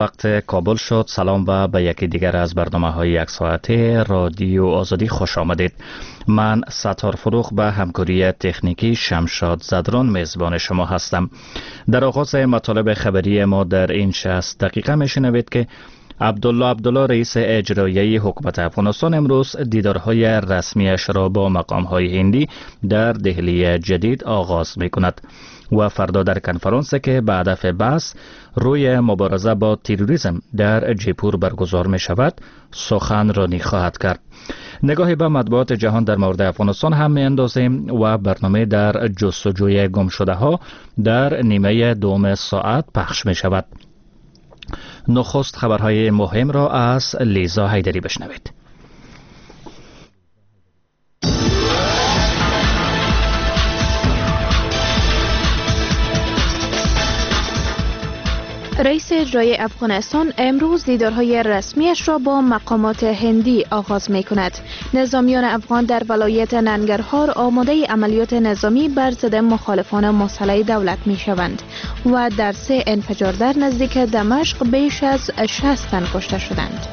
وقت کابل شد. سلام و به یکی دیگر از برنامه‌های یک ساعته رادیو آزادی خوش آمدید. من ستار فروخ به همکاری تکنیکی شمشاد زدران میزبان شما هستم. در آغاز مطالب خبری ما در این 60 دقیقه میشنوید که عبدالله رئیس اجرایی حکومت افغانستان امروز دیدارهای رسمیش را با مقام‌های هندی در دهلی جدید آغاز می‌کند و فردا در کنفرانسی که به هدف بحث روی مبارزه با تروریسم در جیپور برگزار می شود سخنرانی خواهد کرد. نگاهی به مطبوعات جهان در مورد افغانستان هم می اندازیم و برنامه در جستجوی گم شده ها در نیمه دوم ساعت پخش می شود. نخست خبرهای مهم را از لیزا حیدری بشنوید. رئیس اجرایی افغانستان امروز دیدارهای رسمیش را با مقامات هندی آغاز می کند. نظامیان افغان در ولایت ننگرهار آماده عملیات نظامی بر ضد مخالفان مسلح دولت می شوند و در 3 انفجار در نزدیک دمشق بیش از 60 تن کشته شدند.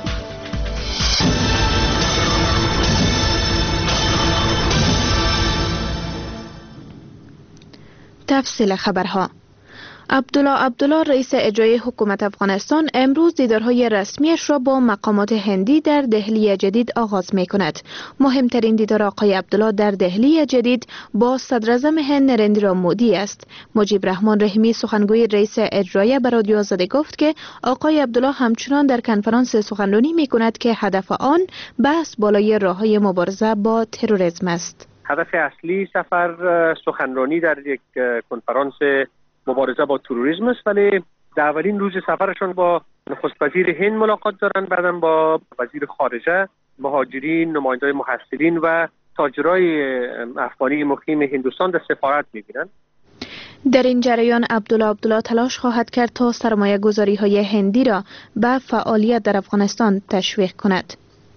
تفصیل خبرها. عبدالله رئیس اجرایی حکومت افغانستان امروز دیدارهای رسمیش را با مقامات هندی در دهلی جدید آغاز می کند. مهمترین دیدار آقای عبدالله در دهلی جدید با صدراعظم هند نریندرا مودی است. مجیب رحمان رحیمی سخنگوی رئیس اجرایی به رادیو آزادی گفت که آقای عبدالله همچنان در کنفرانس سخنرانی می کند که هدف آن بحث بالای راههای مبارزه با تروریسم است. هدف اصلی سفر سخنرانی در یک کنفرانس مبارزه با تروریسم است، ولی در اولین روز سفرشان با نخست وزیر هند ملاقات دارن، بعداً با وزیر خارجه، مهاجرین، نمایندگان محصلین و تاجرای افغانی مقیم هندوستان در سفارت می‌بینند. در این جریان عبدالله تلاش خواهد کرد تا سرمایه گذاری های هندی را به فعالیت در افغانستان تشویق کند.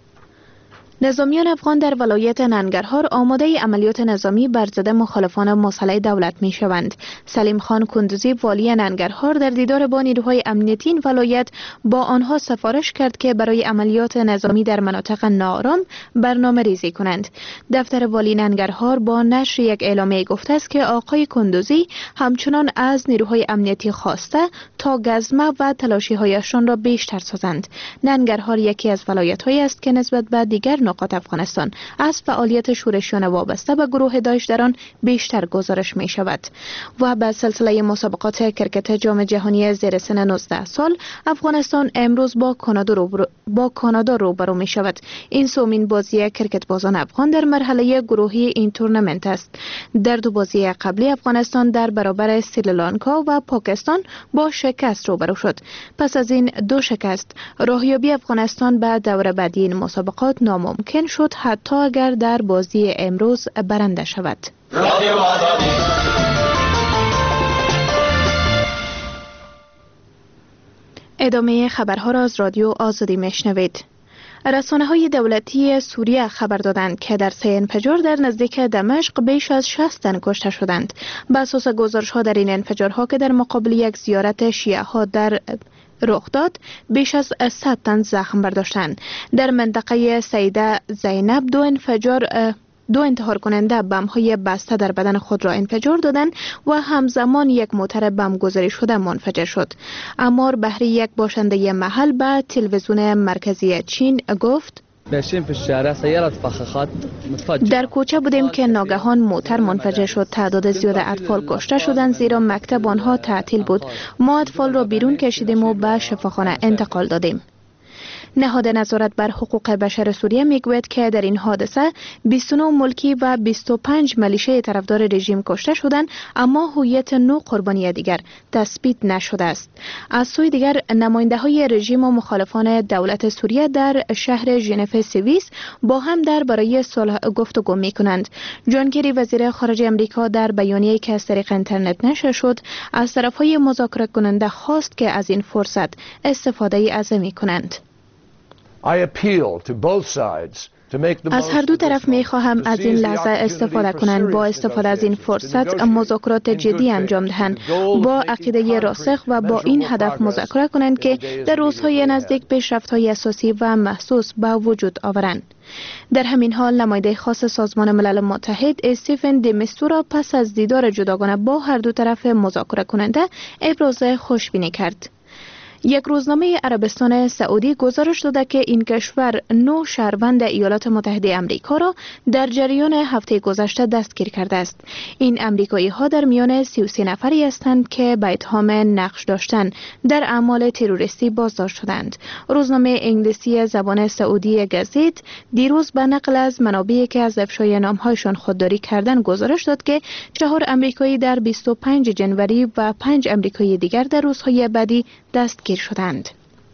نظامیان افغان در ولایت ننگرهار آماده عملیات نظامی بر ضد مخالفان مسلح دولت می شوند. سلیم خان کندوزی والی ننگرهار در دیدار با نیروهای امنیتی این ولایت با آنها سفارش کرد که برای عملیات نظامی در مناطق ناآرام برنامه ریزی کنند. دفتر والی ننگرهار با نشر یک اعلامیه گفته است که آقای کندوزی همچنان از نیروهای امنیتی خواسته تا گزمه و تلاشی هایشان را بیشتر سازند. ننگرهار یکی از ولایت‌هایی است که نسبت به دیگر نقاط افغانستان از فعالیت شورشیان وابسته به گروه داعش در آن بیشتر گزارش می شود. و به سلسله مسابقات کرکت جام جهانی زیر سن 19 سال افغانستان امروز با کانادا روبرو می شود. این سومین بازی کرکت بازان افغان در مرحله گروهی این تورنمنت است. در 2 بازی قبلی افغانستان در برابر سریلانکا و پاکستان با شکست روبرو شد. پس از این 2 شکست راهیابی افغانستان به دور بعدی این مسابقات ناممکن شد، حتی اگر در بازی امروز برنده شود. ادامه خبرها را از رادیو آزادی میشنوید. رسانه‌های دولتی سوریه خبر دادند که در 3 انفجار در نزدیک دمشق بیش از 60 تن کشته شدند. بر اساس گزارش‌ها در این انفجارها که در مقابل یک زیارت شیعه‌ها در رخ داد بیش از 100 تن زخم برداشتند. در منطقه سیده زینب 2 انتحار کننده بم‌های بسته در بدن خود را انفجار دادند و همزمان یک موتر بم گذاری شده منفجر شد. عمار بحری یک باشنده محل به تلویزیون مرکزی چین گفت در کوچه بودیم که ناگهان موتر منفجر شد. تعداد زیاد اطفال کشته شدند زیرا مکتب آنها تعطیل بود. ما اطفال را بیرون کشیدیم و به شفاخانه انتقال دادیم. نهاد نظارت بر حقوق بشر سوریه میگوید که در این حادثه 29 ملکی و 25 ملیشه طرفدار رژیم کشته شدند، اما هویت 9 قربانی دیگر تثبیت نشده است. از سوی دیگر نماینده‌های رژیم و مخالفان دولت سوریه در شهر ژنو سوئیس با هم درباره صلح گفتگو می‌کنند. جان کری وزیر خارجه آمریکا در بیانیه‌ای که از طریق اینترنت نشر شد از طرف‌های مذاکره کننده خواست که از این فرصت استفاده عظیمی کنند. I appeal to both sides از هر دو طرف می خواهم از این لحظه استفاده کنند، با استفاده از این فرصت مذاکرات جدی انجام دهند، با عقیده راسخ و با این هدف مذاکره کنند که در روزهای نزدیک پیشرفت‌های اساسی و محسوس به وجود آورند. در همین حال نماینده خاص سازمان ملل متحد استیفن دی میستورا پس از دیدار جداگانه با هر دو طرف مذاکره کننده ابراز خوشبینی کرد. یک روزنامه عربستان سعودی گزارش داده که این کشور 9 شهروند ایالات متحده آمریکا را در جریان هفته گذشته دستگیر کرده است. این آمریکایی ها در میان 33 نفری هستند که به اتهام نقش داشتن در اعمال تروریستی بازداشت شدند. روزنامه انگلیسی زبان سعودی گزیت دیروز به نقل از منابعی که از افشای نامهایشان خودداری کردند گزارش داد که 4 آمریکایی در 25 جنوری و 5 آمریکایی دیگر در روزهای بعدی دستگیر شدند.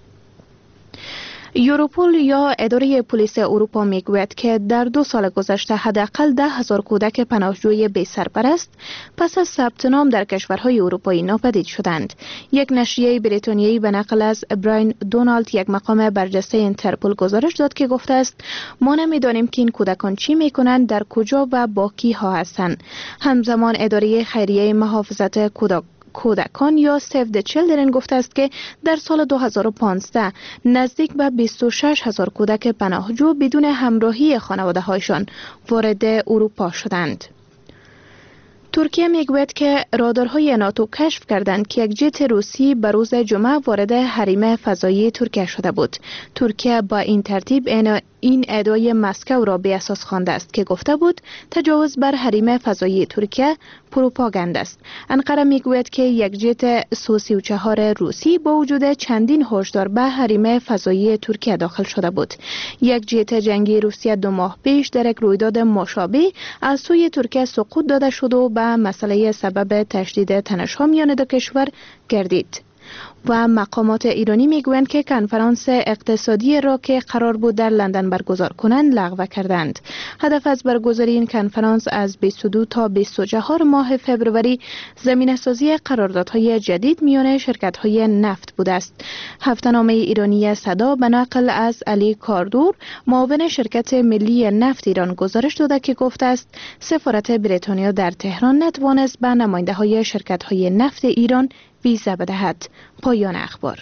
یوروپول یا اداره پلیس اروپا میگوید که در 2 سال گذشته حداقل 10,000 کودک پناهجوی بی سرپرست پس از ثبت نام در کشورهای اروپایی ناپدید شدند. یک نشریه بریتانیایی به نقل از براین دونالد، یک مقام برجسته اینترپول، گزارش داد که گفته است ما نمیدانیم که این کودکان چی میکنند، در کجا و با کی ها هستند. همزمان اداره خیریه محافظت کودکان یا سیو د چیلدرن گفته است که در سال 2015 نزدیک به 26,000 کودک پناهجو بدون همراهی خانواده‌هایشان وارد اروپا شدند. ترکیه میگوید که رادارهای ناتو کشف کردند که یک جت روسی به روز جمعه وارد حریم فضایی ترکیه شده بود. ترکیه با این ترتیب این ادعای مسکو را به اساس خوانده است که گفته بود تجاوز بر حریم فضایی ترکیه پروپاگاند است. انقره میگوید که یک جت سو-34 روسی با وجود چندین هشدار به حریم فضایی ترکیه داخل شده بود. یک جت جنگی روسیه 2 ماه پیش در یک رویداد مشابه از سوی ترکیه سقوط داده شد و به مسئله سبب تشدید تنش‌ها میان دو کشور گردید. و مقامات ایرانی میگویند که کنفرانس اقتصادی را که قرار بود در لندن برگزار کنند لغو کردند. هدف از برگزاری این کنفرانس از 22 تا 24 ماه فوریه زمینه‌سازی قراردادهای جدید میان شرکت‌های نفت بوده است. هفته‌نامه ایرانی صدا به نقل از علی کاردور، معاون شرکت ملی نفت ایران، گزارش داده که گفته است سفارت بریتانیا در تهران نتوانست به نماینده‌های شرکت‌های نفت ایران ویزا بدهد. پایان اخبار.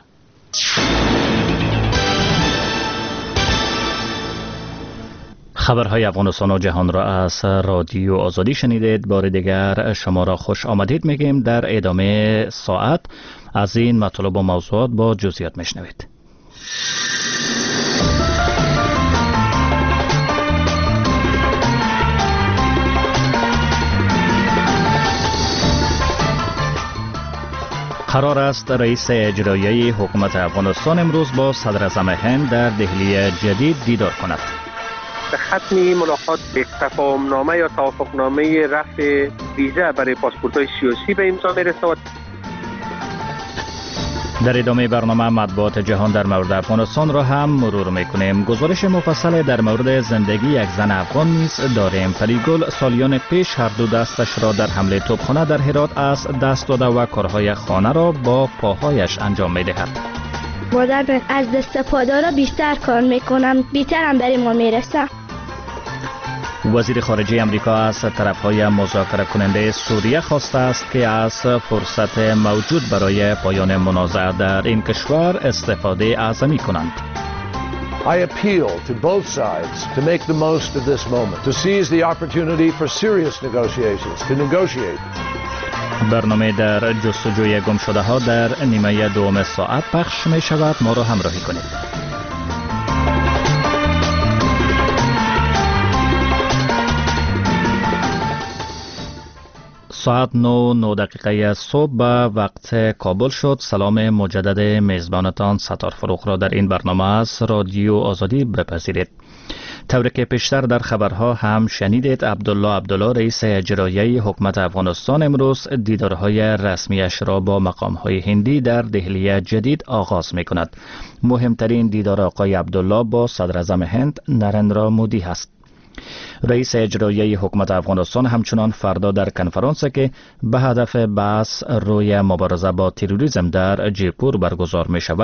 خبرهای افغانستان و جهان را از رادیو آزادی شنیدید. بار دیگر شما را خوش آمدید میگیم. در ادامه ساعت از این مطالب و موضوعات با جزئیات میشنوید. قرار است رئیس اجرایی حکومت افغانستان امروز با صدر اعظم هند در دهلی جدید دیدار کند. به ختم ملاقات یک تفاهمنامه یا توافقنامه رفع ویزا برای پاسپورت‌های سیاسی به امضا می‌رسد. در ادامه برنامه مطبوعات جهان در مورد افغانستان را هم مرور میکنیم. گزارش مفصل در مورد زندگی یک زن افغان نیز داریم. پریگل سالیان پیش هر دو دستش را در حمله توپخانه در هرات از دست داده و کارهای خانه را با پاهایش انجام میدهد. مادر از دست پادارا بیشتر کار میکنم، بیشترم برای ما میرسم. وزیر خارجه امریکا از طرفهای مذاکره کننده سوریه خواسته است که از فرصت موجود برای پایان منازعه در این کشور استفاده اعظمی کنند. I appeal to both sides to make the most of this moment, to seize the opportunity for serious negotiations, to negotiate. برنامه در جستجوی گم شده ها در نیمه دوم ساعت پخش می شود. ما را همراهی کنید. ساعت 9:09 صبح به وقت کابل شد. سلام مجدد میزبانتان ستار فروغ را در این برنامه از رادیو آزادی بپذیرید. طوری که پیشتر در خبرها هم شنیدید، عبدالله رئیس اجرایی حکومت افغانستان امروز دیدارهای رسمیش را با مقامهای هندی در دهلی جدید آغاز می کند. مهمترین دیدار آقای عبدالله با صدر اعظم هند نرندرا مودی است. رئیس اجرایی حکومت افغانستان همچنان فردا در کنفرانسی که به هدف بحث روی مبارزه با تروریسم در جیپور برگزار می شود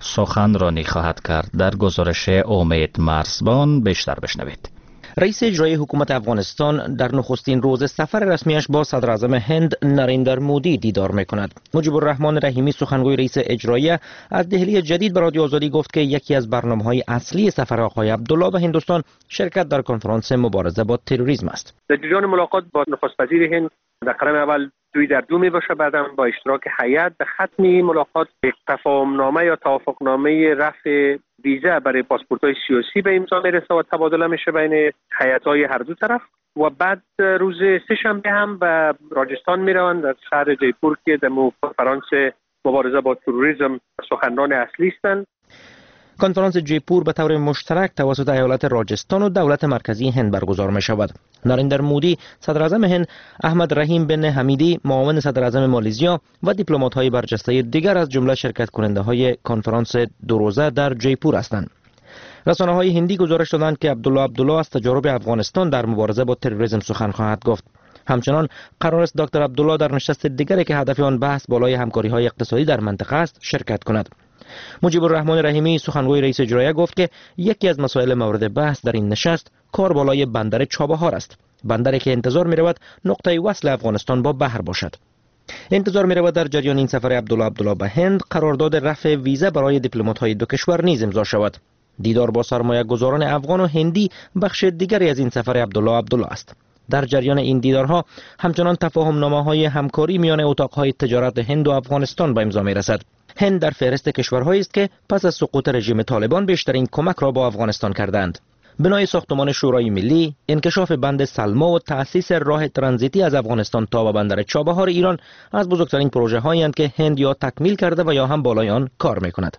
سخنرانی خواهد کرد. در گزارش امید مرزبان بیشتر بشنوید. رئیس اجرایی حکومت افغانستان در نخستین روز سفر رسمیش با صدر اعظم هند نریندر مودی دیدار میکند. مجیب الرحمن رحیمی سخنگوی رئیس اجرایی از دهلی جدید به رادیو آزادی گفت که یکی از برنامه‌های اصلی سفر آقای عبدالله به هندوستان شرکت در کنفرانس مبارزه با تروریسم است. در جریان ملاقات با نخست وزیر هند در قدم اول 2 در 2 می باشه، بعدم با اشتراک هیئت به ختم ملاقات یک تفاهمنامه یا توافقنامه رفع ویزا برای پاسپورت‌های سیاسی به امضا میرسه و تبادله میشه بین هیئت‌های هر دو طرف و بعد روز سه‌شنبه هم به راجستان میروند در شهر جیپور که در کنفرانس مبارزه با تروریسم سخنران اصلی هستند. کنفرانس جیپور به طور مشترک توسط ایالت راجستان و دولت مرکزی هند برگزار می شود. نریندر مودی، صدر اعظم هند، احمد رحیم بن حمیدی، معاون صدر اعظم مالزیا و دیپلمات‌های برجسته دیگر از جمله شرکت کننده های کنفرانس 2 روزه در جیپور هستند. رسانه‌های هندی گزارش دادند که عبدالله از تجارب افغانستان در مبارزه با تروریسم سخن خواهد گفت. همچنان قرار است دکتر عبدالله در نشست دیگری که هدف آن بحث بالای همکاری‌های اقتصادی در منطقه است شرکت کند. مجیب الرحمن رحیمی سخنگوی رئیس اجرایی گفت که یکی از مسائل مورد بحث در این نشست کار بالای بندر چابهار است، بندری که انتظار می رود نقطه وصل افغانستان با بحر باشد. انتظار می رود در جریان این سفر عبدالله به هند قرارداد رفع ویزا برای دیپلمات‌های دو کشور نیز امضا شود. دیدار با سرمایه گذاران افغان و هندی بخش دیگری از این سفر عبدالله است. در جریان این دیدارها همچنان تفاهم‌نامه‌های همکاری میان اتاق‌های تجارت هند و افغانستان به امضا می‌رسد. هند در فهرست کشورهایی است که پس از سقوط رژیم طالبان بیشترین کمک را با افغانستان کردند. بنای ساختمان شورای ملی، انکشاف بند سلما و تأسیس راه ترانزیتی از افغانستان تا به بندر چابهار ایران از بزرگترین پروژه‌هایی اند که هند یا تکمیل کرده و یا هم بالای آن کار می‌کند.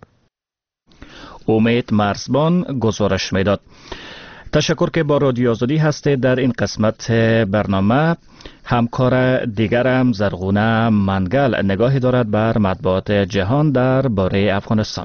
امید مرزبان گزارش می‌داد. تشکر که با رادیو آزادی هستید. در این قسمت برنامه همکار دیگرم زرغونه منگل نگاهی دارد بر مطبوعات جهان در باره افغانستان.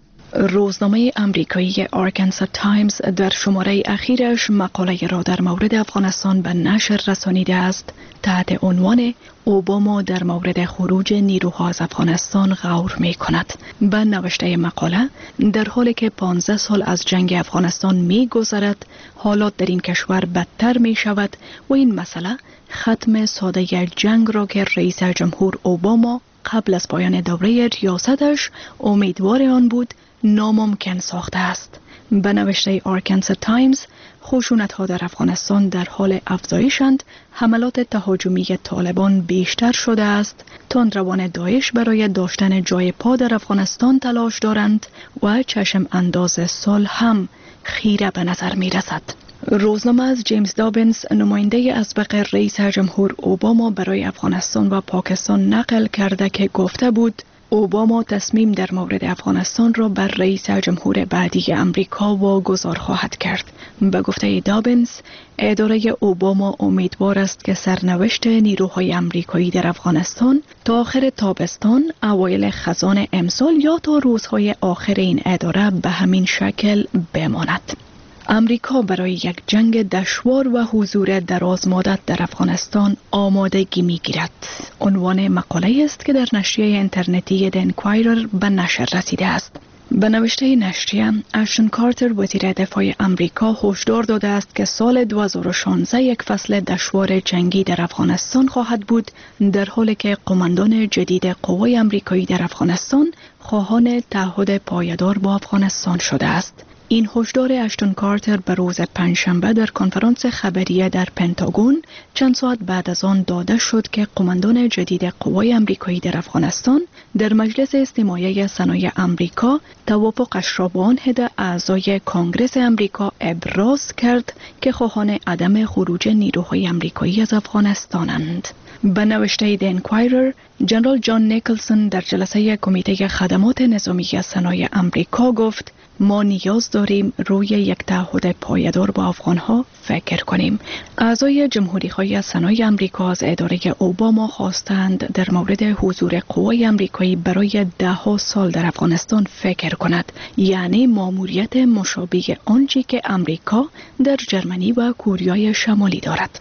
روزنامه امریکایی آرکانسا تایمز در شماره اخیرش مقاله را در مورد افغانستان به نشر رسانیده است تحت عنوان اوباما در مورد خروج نیروها از افغانستان غور می کند. به نوشته مقاله در حالی که 15 سال از جنگ افغانستان می گذرد حالات در این کشور بدتر می شود و این مسئله ختم ساده جنگ را که رئیس جمهور اوباما قبل از پایان دوره ریاستش امیدوار آن بود ناممکن ساخته است. به نوشته آرکانسا تایمز خشونت‌ها در افغانستان در حال افزایشند، حملات تهاجمی طالبان بیشتر شده است، تندروان داعش برای داشتن جای پا در افغانستان تلاش دارند و چشم انداز صلح هم خیره به نظر می رسد. روزنامه از جیمز دابینز نماینده اسبق رئیس جمهور اوباما برای افغانستان و پاکستان نقل کرده که گفته بود اوباما تصمیم در مورد افغانستان را بر رئیس جمهور بعدی امریکا واگذار خواهد کرد. به گفته دابینز، اداره اوباما امیدوار است که سرنوشت نیروهای امریکایی در افغانستان تا آخر تابستان، اوایل خزان امسال یا تا روزهای آخر این اداره به همین شکل بماند. امریکا برای یک جنگ دشوار و حضور دراز مدت در افغانستان آمادگی می‌گیرد. عنوان مقاله است که در نشریه اینترنتی د انکوایرر به نشر رسیده است. به نوشته نشریه، اشتون کارتر وزیر دفاع امریکا هشدار داده است که سال 2016 یک فصل دشوار جنگی در افغانستان خواهد بود، در حالی که قماندان جدید قوای امریکایی در افغانستان خواهان تعهد پایدار با افغانستان شده است. این هشدار اشتون کارتر به روز پنجشنبه در کنفرانس خبریه در پنتاگون چند ساعت بعد از آن داده شد که قماندان جدید قوای امریکایی در افغانستان در مجلس استماعی صنایع امریکا توافقش را با آن عده اعضای کانگرس امریکا ابراز کرد که خواهان عدم خروج نیروهای امریکایی از افغانستانند. به نوشته د انکوایرر، جنرال جان نیکلسون در جلسه کمیته خدمات نظامی صنایع امریکا گفت ما نیاز داریم روی یک تعهد پایدار با افغانها فکر کنیم. اعضای جمهوری‌خواه صنایع امریکا از اداره اوباما خواستند در مورد حضور قوای امریکایی برای 10 سال در افغانستان فکر کند، یعنی ماموریت مشابه آنچه که امریکا در جرمنی و کوریای شمالی دارد.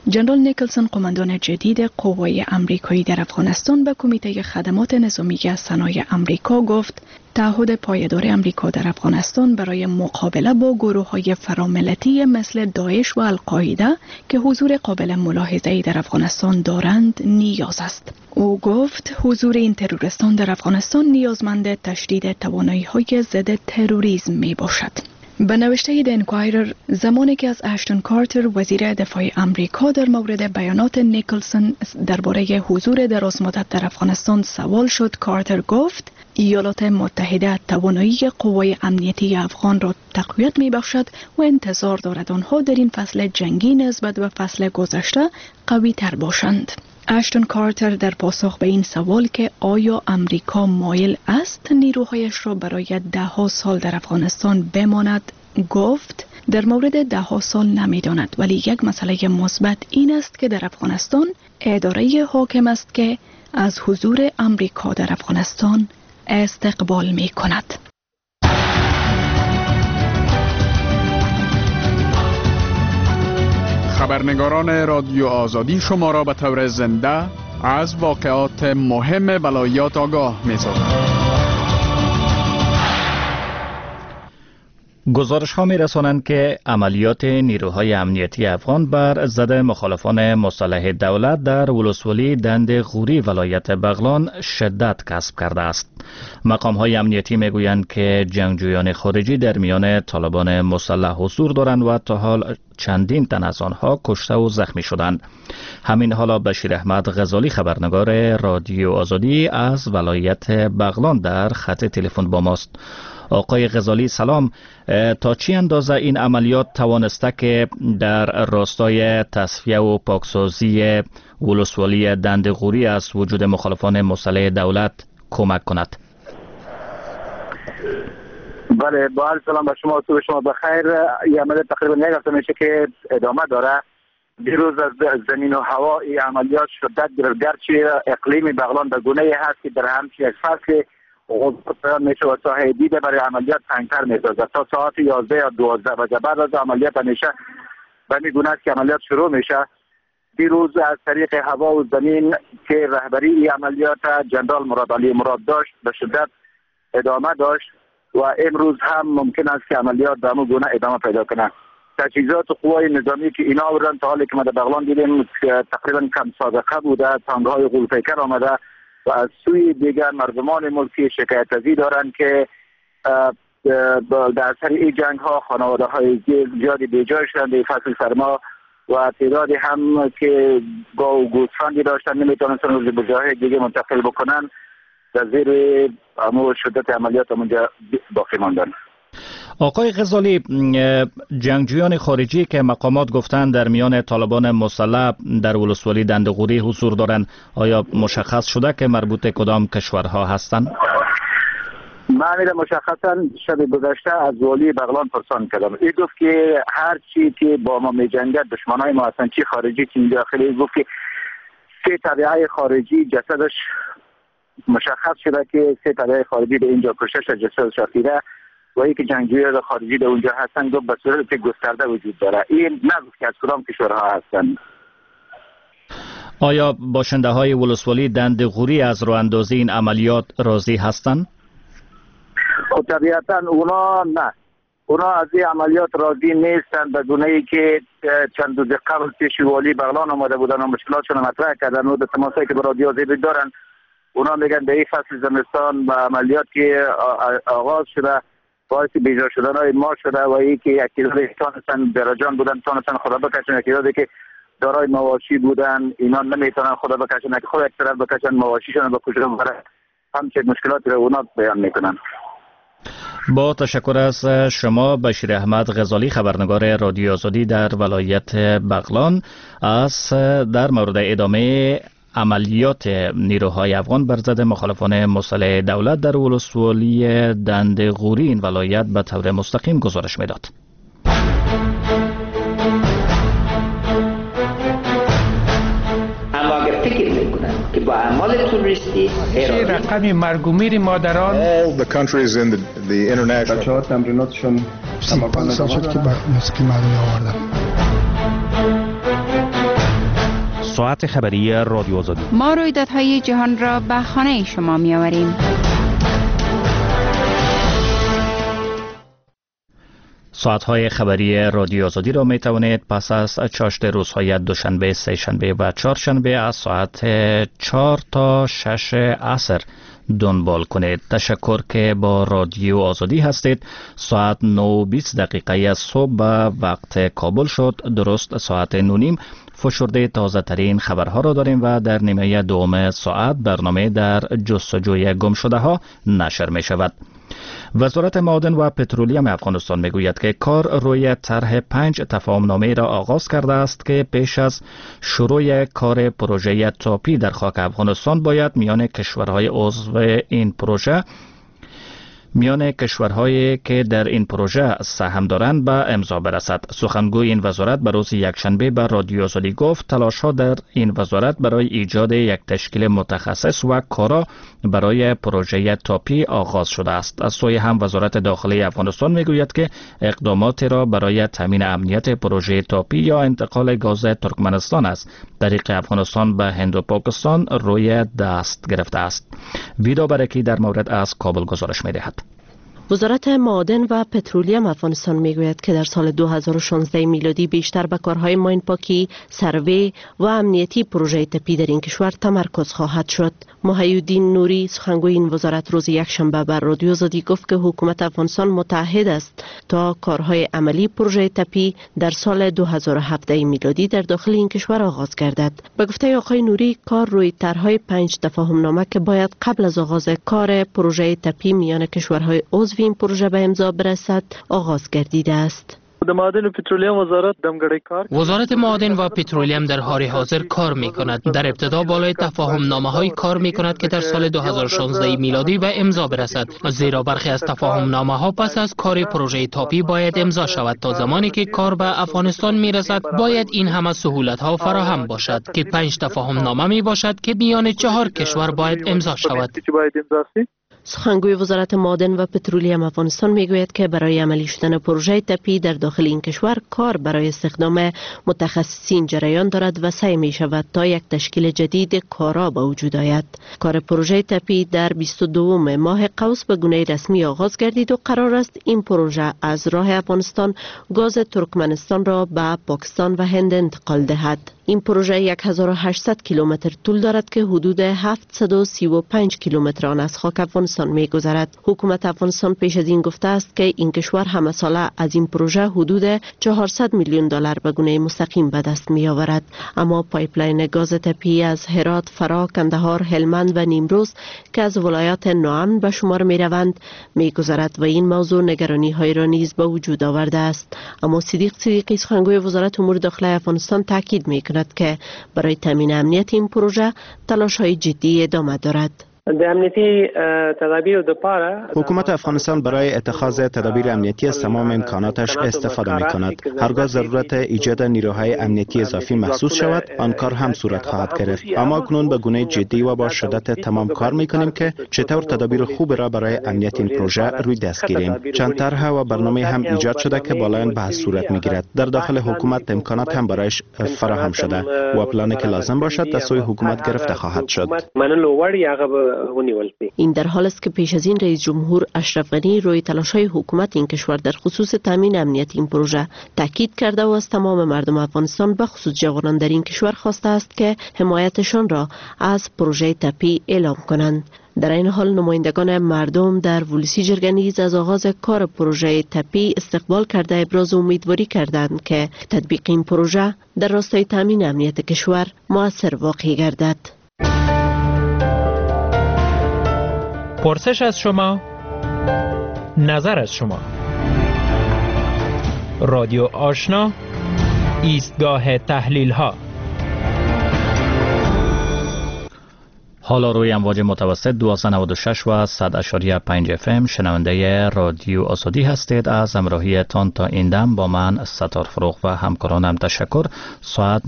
جنرال نیکلسون قماندان جدید قوای آمریکایی در افغانستان به کمیته خدمات نظامی صنایع آمریکا گفت تعهد پایدار آمریکا در افغانستان برای مقابله با گروه‌های فراملتی مثل داعش و القاعده که حضور قابل ملاحظه‌ای در افغانستان دارند نیاز است. او گفت حضور این تروریستان در افغانستان نیازمند تشدید توانایی‌های ضد تروریسم میباشد. به نوشته د انکوایرر، زمانی که از اشتون کارتر وزیر دفاع آمریکا در مورد بیانات نیکلسون درباره حضور درازمدت در افغانستان سوال شد، کارتر گفت ایالات متحده توانایی قوای امنیتی افغان را تقویت می‌بخشد و انتظار دارد آنها در این فصل جنگی نسبت به فصل گذشته قوی تر باشند. اشتون کارتر در پاسخ به این سوال که آیا امریکا مایل است نیروهایش را برای 10 سال در افغانستان بماند گفت در مورد 10 سال نمی‌داند، ولی یک مسئله مثبت این است که در افغانستان اداره حاکم است که از حضور امریکا در افغانستان استقبال می‌کند. خبرنگاران رادیو آزادی شما را به طور زنده از واقعات مهم ولایات آگاه می‌سازند. گزارش ها می رسانند که عملیات نیروهای امنیتی افغان بر ضد مخالفان مسلح دولت در ولسوالی دند غوری ولایت بغلان شدت کسب کرده است. مقام های امنیتی می گویند که جنگجویان خارجی در میان طالبان مسلح حضور دارند و تا حال چندین تن از آنها کشته و زخمی شدند. همین حالا بشیر احمد غزالی خبرنگار رادیو آزادی از ولایت بغلان در خط تلفن با ماست. آقای غزالی سلام، تا چی اندازه این عملیات توانسته که در راستای تصفیه و پاکسازی ولسوالی دند غوری از وجود مخالفان مسلح دولت کمک کند؟ بله، با عرض سلام به شما، صبح شما بخیر. این عملیات تقریبا یک هفته میشه که ادامه داره. دیروز از زمین و هوا این عملیات شدت گرفت، گرچه اقلیم بغلان به گونه‌ای هست که در همچین یک فصل غضب میشه و ساحه دیده برای عملیات تنگتر میسازه. تا ساعت 11 یا 12 بجه بعد از عملیات همیشه به می گونه است که عملیات شروع میشه. دیروز از طریق هوا و زمین که رهبری این عملیات جنرال مراد علی مراد داشت به شدت ادامه داشت و امروز هم ممکن است که عملیات به همون گونه ادامه پیدا کنه. تجهیزات قوای نظامی که اینا بودن تا حالی که ما در بغلان دیدیم تقریبا کم سابقه بوده، تانگ‌های غول‌پیکر آمده و از سوی دیگر مردمان ملکی شکایت ازی دارند که در اثر این جنگ ها خانواده های زیادی بیجای شدند در فصل سرما و تعدادی هم که گاو و گوسفندی داشتن نمیتونستن روز به جای دیگه منتقل بکنن، در زیر شدت عملیات اونجا باقی ماندن. آقای غزالی، جنگجویان خارجی که مقامات گفتند در میان طالبان مسلح در ولسوالی دند غوری حضور دارند، آیا مشخص شده که مربوط کدام کشورها هستند؟ من مشخصا شب گذشته از والی بغلان پرسان کردم. این گفت که هر چی که با ما می جنگد دشمنای ما هستند، چی خارجی چی داخلی. گفت که 3 تبعه خارجی جسدش مشخص شده که 3 تبعه خارجی به اینجا کشته شده، جسدش رسیده و ای که جنگجویان خارجی در اونجا هستن گفت به صورت گسترده وجود داره. این نگفت که از کدام کشورها هستند. آیا باشنده های ولسوالی دند غوری از راه اندازی این عملیات راضی هستند؟ خب طبیعتا اونا نه، اونا از این عملیات راضی نیستند، به گونه ای که چند روز قبل پیش والی بغلان آمده بودن و مشکلاتشون مطرح کردن و در تماسایی که با رادیو آزادی دارن اونا میگن در این فصل زمستان با عملیات که آغاز شده باعث بیجا شدن های ما شده و ای که یک تعدادی تانستن درجان بودن تانستن خدا بکشن، یک تعدادی که دارای مواشی بودن اینا نمیتونن خدا بکشن، که خود اکثرت بکشن مواشیشون به کجا ببرن، همچه مشکلات رو اونا بیان میکنن. با تشکر از شما بشیر احمد غزالی خبرنگار رادیو آزادی در ولایت بغلان از در مورد ادامه عملیات نیروهای افغان بر ضد مخالفان مسلح دولت در ولسوالی دند غوری این ولایت به طور مستقیم گزارش میداد. اما اگر فکر میکنن که با اعمال تروریستی رقم مرگ و میر مادران all the countries in the international بچه‌ها تمریناتشون 5 سال شد که مسکی مردمی آوردن. ساعت خبری رادیو آزادی. ما رویدادهای جهان را به خانه شما می آوریم. ساعت‌های خبری رادیو آزادی را می توانید پس از چاشت روزهای دوشنبه، سه‌شنبه و چهارشنبه از ساعت 4 تا 6 عصر دنبال کنید. تشکر که با رادیو آزادی هستید. ساعت 9:20 دقیقه از صبح به وقت کابل شد. درست ساعت 9:30 فشرده تازه ترین خبرها را داریم و در نیمه دوم ساعت برنامه در جستجوی گم شده ها نشر می شود. وزارت معادن و پترولیم افغانستان میگوید که کار روی طرح 5 تفاهمنامه را آغاز کرده است که پیش از شروع کار پروژه تاپی در خاک افغانستان باید میان کشورهای عضو این پروژه کشورهایی که در این پروژه سهم دارند به امضا برسد. سخنگوی این وزارت به روز یکشنبه به رادیو آزادی گفت تلاش‌ها در این وزارت برای ایجاد یک تشکیل متخصص و کارا برای پروژه تاپی آغاز شده است. از سوی هم وزارت داخلی افغانستان میگوید که اقدامات را برای تامین امنیت پروژه تاپی یا انتقال گاز ترکمنستان از طریق افغانستان به هند و پاکستان روی دست گرفته است. ویدا برکی در مورد از کابل گزارش می‌دهد. وزارت معادن و پترولیم افغانستان میگوید که در سال 2016 میلادی بیشتر به کارهای ماین پاکی، سروی و امنیتی پروژه تپی در این کشور تمرکز خواهد شد. محی‌الدین نوری سخنگوی این وزارت روز یکشنبه بر رادیو آزادی گفت که حکومت افغانستان متعهد است تا کارهای عملی پروژه تپی در سال 2017 میلادی در داخل این کشور آغاز گردد. به گفته آقای نوری کار روی طرح‌های 5 تفاهمنامه که باید قبل از آغاز کار پروژه تپی میان کشورهای عضو این پروژه به امضا برسد آغاز گردیده است. وزارت معادن و پترولیم در حال حاضر کار می کند. در ابتدا بالای تفاهم نامه های کار می کند که در سال 2016 میلادی به امضا برسد، زیرا برخی از تفاهم نامه ها پس از کار پروژه تاپی باید امضا شود. تا زمانی که کار به افغانستان می رسد باید این همه سهولت ها فراهم باشد که 5 تفاهم نامه می باشد که میان 4 کشور باید امضا شود. سخنگوی وزارت معادن و پترولیم افغانستان میگوید که برای عملی شدن پروژه تپی در داخل این کشور کار برای استخدام متخصصین جریان دارد و سعی می شود تا یک تشکیل جدید کارا به وجود آید. کار پروژه تپی در 22 ماه قوس به گونه رسمی آغاز گردید و قرار است این پروژه از راه افغانستان گاز ترکمنستان را به پاکستان و هند انتقال دهد. این پروژه 1800 کیلومتر طول دارد که حدود 735 کیلومتر آن از خاک افغانستان می‌گذرد. حکومت افغانستان پیش از این گفته است که این کشور همه ساله از این پروژه حدود 400 میلیون دلار به گونه مستقیم به دست می‌آورد. اما پایپلاین گاز تپی از هرات، فرا، کندهار، هلمند و نیمروز که از ولایات ناامن به شمار می‌روند می‌گذرد و این موضوع نگرانی‌های را نیز به وجود آورده است. اما صدیق صدیقی سخنگوی وزارت امور داخلی افغانستان تاکید می‌کند که برای تامین امنیت این پروژه تلاش‌های جدی ادامه دارد. حکومت افغانستان برای اتخاذ تدابیر امنیتی از تمام امکاناتش استفاده می کند. هرگاه ضرورت ایجاد نیروهای امنیتی اضافی محسوس شود آن کار هم صورت خواهد گرفت. اما اکنون به گونه جدی و با شدت تمام کار می کنیم که چطور تدابیر خوب را برای امنیت این پروژه روی دست گیریم. چند طرح و برنامه هم ایجاد شده که بالایان بحث صورت می گیرد. در داخل حکومت امکانات هم برایش فراهم شده و پلانی که لازم باشد در سوی حکومت گرفته خواهد شد. این در حال است که پیش از این رئیس جمهور اشرف غنی روی تلاش‌های حکومت این کشور در خصوص تامین امنیت این پروژه تاکید کرده و از تمام مردم افغانستان به خصوص جوانان در این کشور خواسته است که حمایتشان را از پروژه تپی اعلام کنند. در این حال نمایندگان مردم در ولسی جرگه نیز از آغاز کار پروژه تپی استقبال کرده ابراز امیدواری کردند که تطبیق این پروژه در راستای تامین امنیت کشور مؤثر واقع گردد. پرسش از شما، نظر از شما. رادیو آشنا، ایستگاه تحلیل ها. حالا روی امواج متوسط 1296 و 100.5 FM شنونده رادیو آزادی هستید. از همراهیتان تا این دم با من ستار فروغ و همکارانم تشکر. ساعت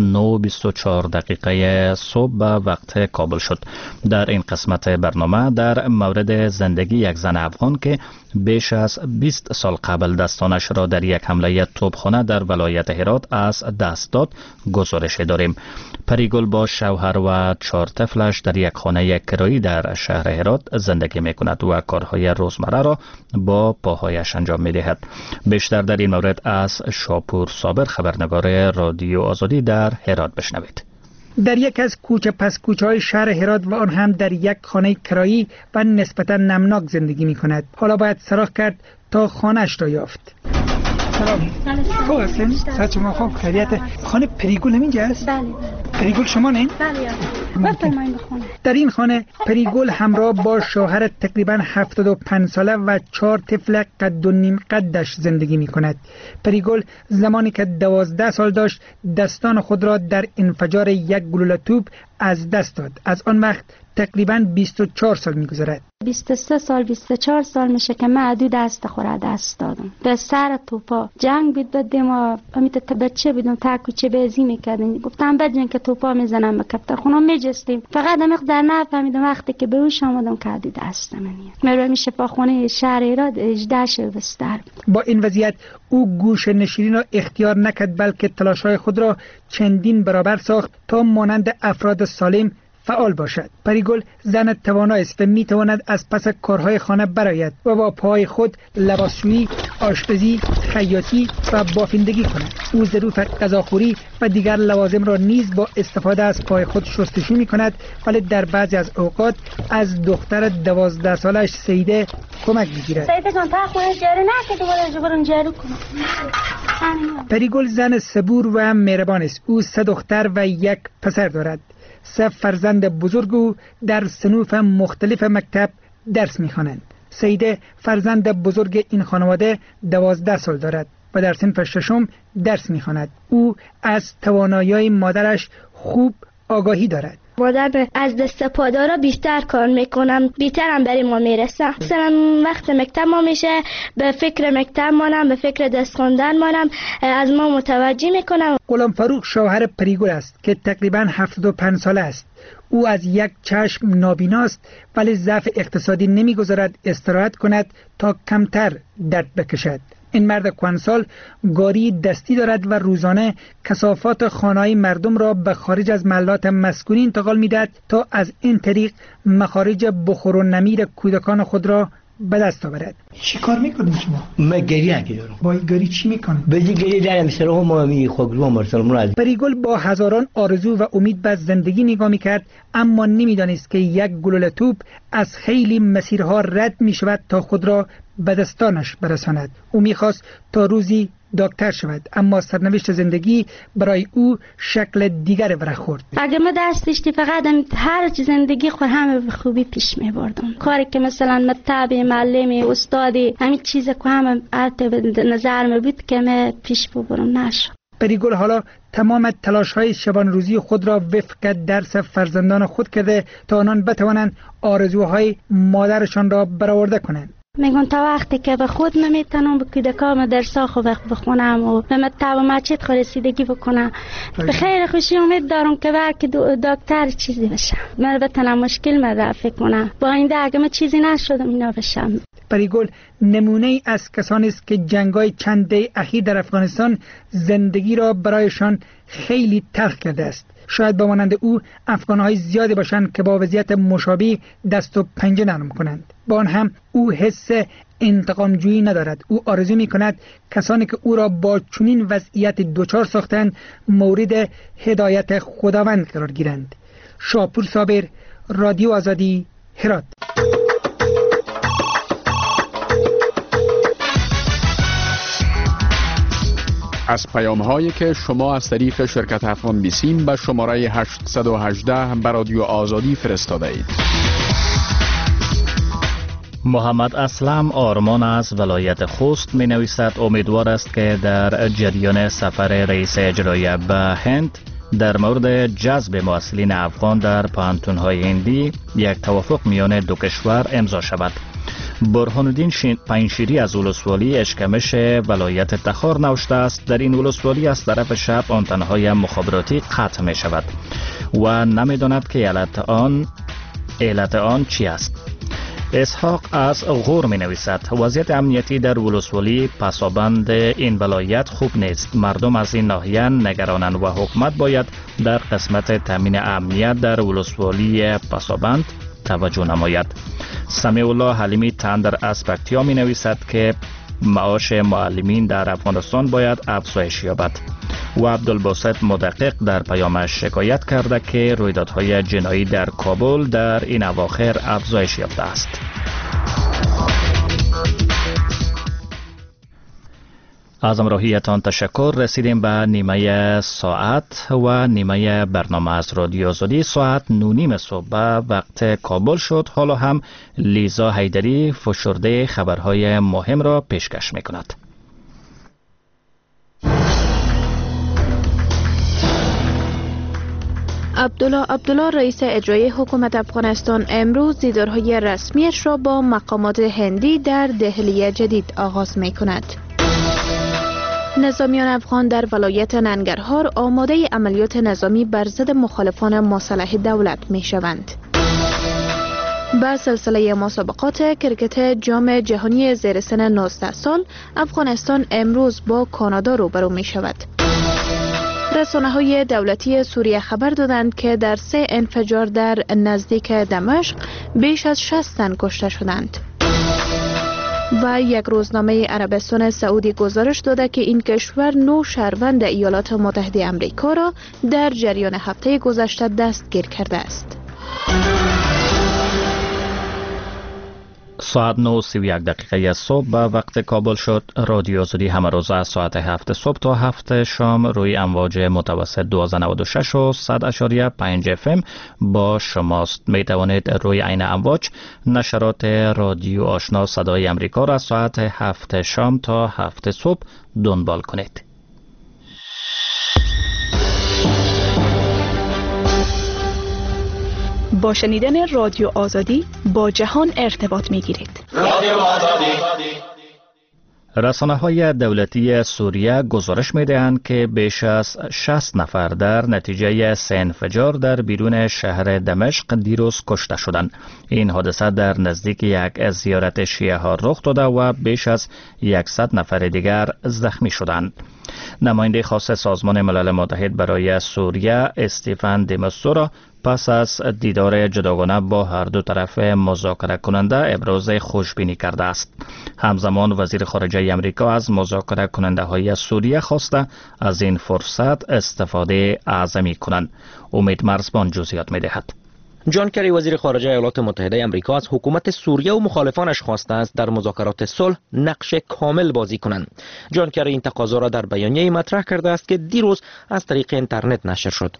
9:24 صبح به وقت کابل شد. در این قسمت برنامه در مورد زندگی یک زن افغان که بیش از 20 سال قبل دستانش را در یک حمله توپخانه در ولایت هرات از دست داد گزارش داریم. پریگل با شوهر و 4 طفلش در یک خانه کرایی در شهر هرات زندگی می کند و کارهای روزمره را با پاهایش انجام می دهد. بیشتر در این مورد از شاپور صابر خبرنگار رادیو آزادی در هرات بشنوید. در یک از کوچه پس کوچه های شهر هرات و آن هم در یک خانه کرایی و نسبتا نمناک زندگی می کند. حالا باید سراغ کرد تا خانه‌اش را یافت. سلام. خوب هستین؟ ساعت شما خوب خیریت. خانه پریگل همینجا است؟ بله. پریگل شما نه؟ بله. بفرمایید بخونه. در این خانه پریگل همراه با شوهر تقریبا 75 ساله و 4 طفل قد و نیم قدش زندگی می کند. پریگل زمانی که 12 سال داشت دستان خود را در انفجار یک گلوله توپ از دست داد. از آن وقت تقریبا 24 سال می‌گذرد. 23 سال 24 سال میشه که من ادو دست خورا دست دادم. به سر توپا جنگ بود بدیم و امیت بچه بودم تا کوچه بازی میکردیم. گفتم بدین که توپا میزنم به کفتر خونه میجستیم. فقط مقدار نفهمیدم وقتی که به هوش آمدم که ادو دست من میره میشه با خونه شهر ایراد 18 شب بستر. با این وضعیت او گوش نشینی را اختیار نکرد بلکه تلاش‌های خود را چندین برابر ساخت تا مانند افراد سالم فعال باشد. پریگل زن توانایی است و می تواند از پس کارهای خانه برآید و با پای خود لباسشویی، آشپزی، خیاطی و بافندگی کند. او ظروف غذاخوری و دیگر لوازم را نیز با استفاده از پای خود شستشو می کند، ولی در بعضی از اوقات از دختر 12 سالش سیده کمک می‌گیرد. سیده جان تا خونه جاری نکرد دوباره جبران جاری کنم. پریگل زن صبور و مهربان است. او 3 دختر و 1 پسر دارد. 3 فرزند بزرگ او در صنوف مختلف مکتب درس می‌خوانند. سیده فرزند بزرگ این خانواده 12 سال دارد و در صنف 6 درس می‌خواند. او از توانایی مادرش خوب آگاهی دارد. مادر از دست پادارا بیشتر کار میکنم، بیشترم برای ما میرسه. مثلا وقت مکتب ما میشه به فکر مکتب مانم، به فکر دست خواندن مانم، از ما متوجه میکنم. غلام فروخ شوهر پریگل است که تقریبا 75 ساله است. او از یک چشم نابیناست ولی ضعف اقتصادی نمیگذارد استراحت کند تا کمتر درد بکشد. این مرد کهنسال گاری دستی دارد و روزانه کثافات خانه‌های مردم را به خارج از محلات مسکونی انتقال می‌دهد تا از این طریق مخارج بخور و نمیر کودکان خود را به دست آورد. چی کار میکنید شما؟ من گری اگه دارم. با این گری چی میکنید؟ بدی گری دارم سرهم ما می خوگلو مرسل مراد. پریگل با هزاران آرزو و امید به زندگی نگاه میکرد، اما نمیدانست که یک گلوله توپ از خیلی مسیرها رد میشود تا خود را به دستانش برساند. او میخواست تا روزی دکتر شود، اما سرنوشت زندگی برای او شکل دیگر برخورد. اگه ما دست داشتی فقط هر زندگی خود همه به خوبی پیش می بردم. کاری که مثلا مکتب، معلم، استادی، همین چیزا که همه به نظر می بود که من پیش ببرم نشد. پریگل حالا تمام تلاش‌های شبان روزی خود را وفق درس فرزندان خود کرده تا آنان بتوانند آرزوهای مادرشان را برآورده کنند. میگن تا وقتی که به خود نمیتونم به کودکام درسا خوب بخونم و به مکتب و مسجد رسیدگی بکنم، به خیر خوشی امید دارم که برکه دکتر چیزی بشم. من بتونم مشکل من رفع کنم. با این اگه من چیزی نشدم اینا بشم. پریگل نمونه از کسانی است که جنگ‌های چند دهه اخیر در افغانستان زندگی را برایشان خیلی تلخ کرده است. شاید با مانند او افغان‌های زیادی باشند که با وضعیت مشابه دست و پنجه نرم کنند. با آن هم او حس انتقام جویی ندارد. او آرزو می‌کند کسانی که او را با چنین وضعیت دوچار ساختند مورد هدایت خداوند قرار گیرند. شاپور صابر، رادیو آزادی، هرات. از پیام هایی که شما از طریق شرکت افغان بیسیم به شماره 818 به رادیو آزادی فرستاده اید. محمد اسلم آرمان از ولایت خوست می نویسد امیدوار است که در جریان سفر رئیس اجرایی به هند در مورد جذب محصلین افغان در پانتون‌های هندی یک توافق میان دو کشور امضا شود. برهان‌الدین پنشیری از ولسوالی اشکمش ولایت تخار نوشته است در این ولسوالی از طرف شب آنتن‌های مخابراتی قطع می شود و نمی‌داند که علت آن چی است. اسحاق از غور می نویسد وضعیت امنیتی در ولسوالی پسابند این ولایت خوب نیست. مردم از این ناحیه نگرانند و حکومت باید در قسمت تامین امنیت در ولسوالی پسابند توجه نماید. سمیع الله حلیمی تندر از پکتیا می نویسد که معاش معلمین در افغانستان باید افزایش یابد و عبدالباسط مدقق در پیامش شکایت کرده که رویدادهای جنایی در کابل در این اواخر افزایش یافته است. از همراهیتان تشکر. رسیدیم به نیمه ساعت و نیمه برنامه از رادیو آزادی. ساعت 9:30 صبح وقت کابل شد. حالا هم لیزا حیدری فشرده خبرهای مهم را پیشکش می کند. عبدالله رئیس اجرایی حکومت افغانستان امروز دیدارهای رسمیش را با مقامات هندی در دهلی جدید آغاز می کند. نظامیان افغان در ولایت ننگرهار آماده عملیات نظامی بر ضد مخالفان مسلح دولت می شوند. با سلسله مسابقات کرکت جام جهانی زیر سن 19 سال افغانستان امروز با کانادا روبرو می شود. رسانه‌های دولتی سوریه خبر دادند که در 3 انفجار در نزدیک دمشق بیش از 60 تن کشته شدند. و یک روزنامه عربستان سعودی گزارش داده که این کشور 9 شهروند ایالات متحده آمریکا را در جریان هفته گذشته دستگیر کرده است. ساعت 9:31 صبح به وقت کابل شد. رادیو آزادی همه روز از ساعت 7 صبح تا 7 شام روی امواج متوسط 1296 و 100.5 FM با شماست. می توانید روی این امواج نشرات رادیو آشنا صدای امریکا را ساعت 7 شام تا 7 صبح دنبال کنید. با شنیدن رادیو آزادی با جهان ارتباط می گیرید. رادیو آزادی. رسانه‌های دولتی سوریه گزارش می‌دهند که بیش از 60 نفر در نتیجه 3 انفجار در بیرون شهر دمشق دیروز کشته شدند. این حادثه در نزدیک یک زیارت شیعه ها رخ داده و بیش از 100 نفر دیگر زخمی شدند. نماینده خاص سازمان ملل متحد برای سوریه استیفن دی مستورا پس از دیدار جداگانه با هر دو طرف مذاکره کننده ابراز خوشبینی کرده است. همزمان وزیر خارجه آمریکا از مذاکره کننده های سوریه خواسته از این فرصت استفاده اعظمی کنند. امید مرزبان جزئیات می‌دهد. جان کری وزیر خارجه ایالات متحده آمریکا از حکومت سوریه و مخالفانش خواسته است در مذاکرات صلح نقش کامل بازی کنند. جان کری این تقاضا را در بیانیه‌ای مطرح کرده است که دیروز از طریق اینترنت نشر شد.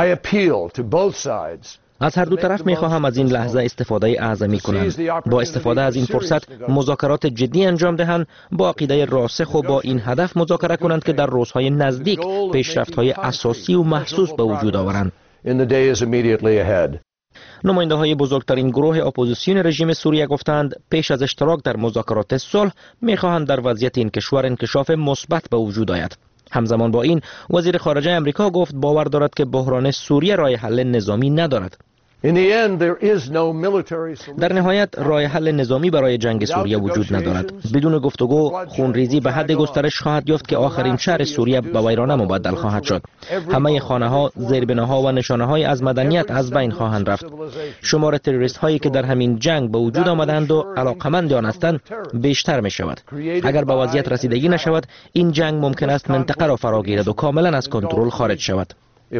از هر دو طرف می‌خواهم از این لحظه استفاده اعظمی کنند. با استفاده از این فرصت مذاکرات جدی انجام دهند، با عقیده راسخ و با این هدف مذاکره کنند که در روزهای نزدیک پیشرفت‌های اساسی و محسوس به وجود آورند. نماینده های بزرگترین گروه اپوزیسیون رژیم سوریه گفتند پیش از اشتراک در مذاکرات صلح می‌خواهند در وضعیت این کشور انکشاف مثبت به وجود آید. همزمان با این وزیر خارجه آمریکا گفت باور دارد که بحران سوریه راه حل نظامی ندارد. در نهایت راه حل نظامی برای جنگ سوریه وجود ندارد. بدون گفتگو خونریزی به حد گسترش خواهد یافت که آخرین شهر سوریه به ویرانه مبدل خواهد شد. همه خانه‌ها، زیربناها و نشانه‌های از مدنیت از بین خواهند رفت. شمار تروریست هایی که در همین جنگ به وجود آمدند و علاقمند آن هستند بیشتر می شود. اگر به وضعیت رسیدگی نشود این جنگ ممکن است منطقه را فرا گیرد و کاملا از کنترل خارج شود.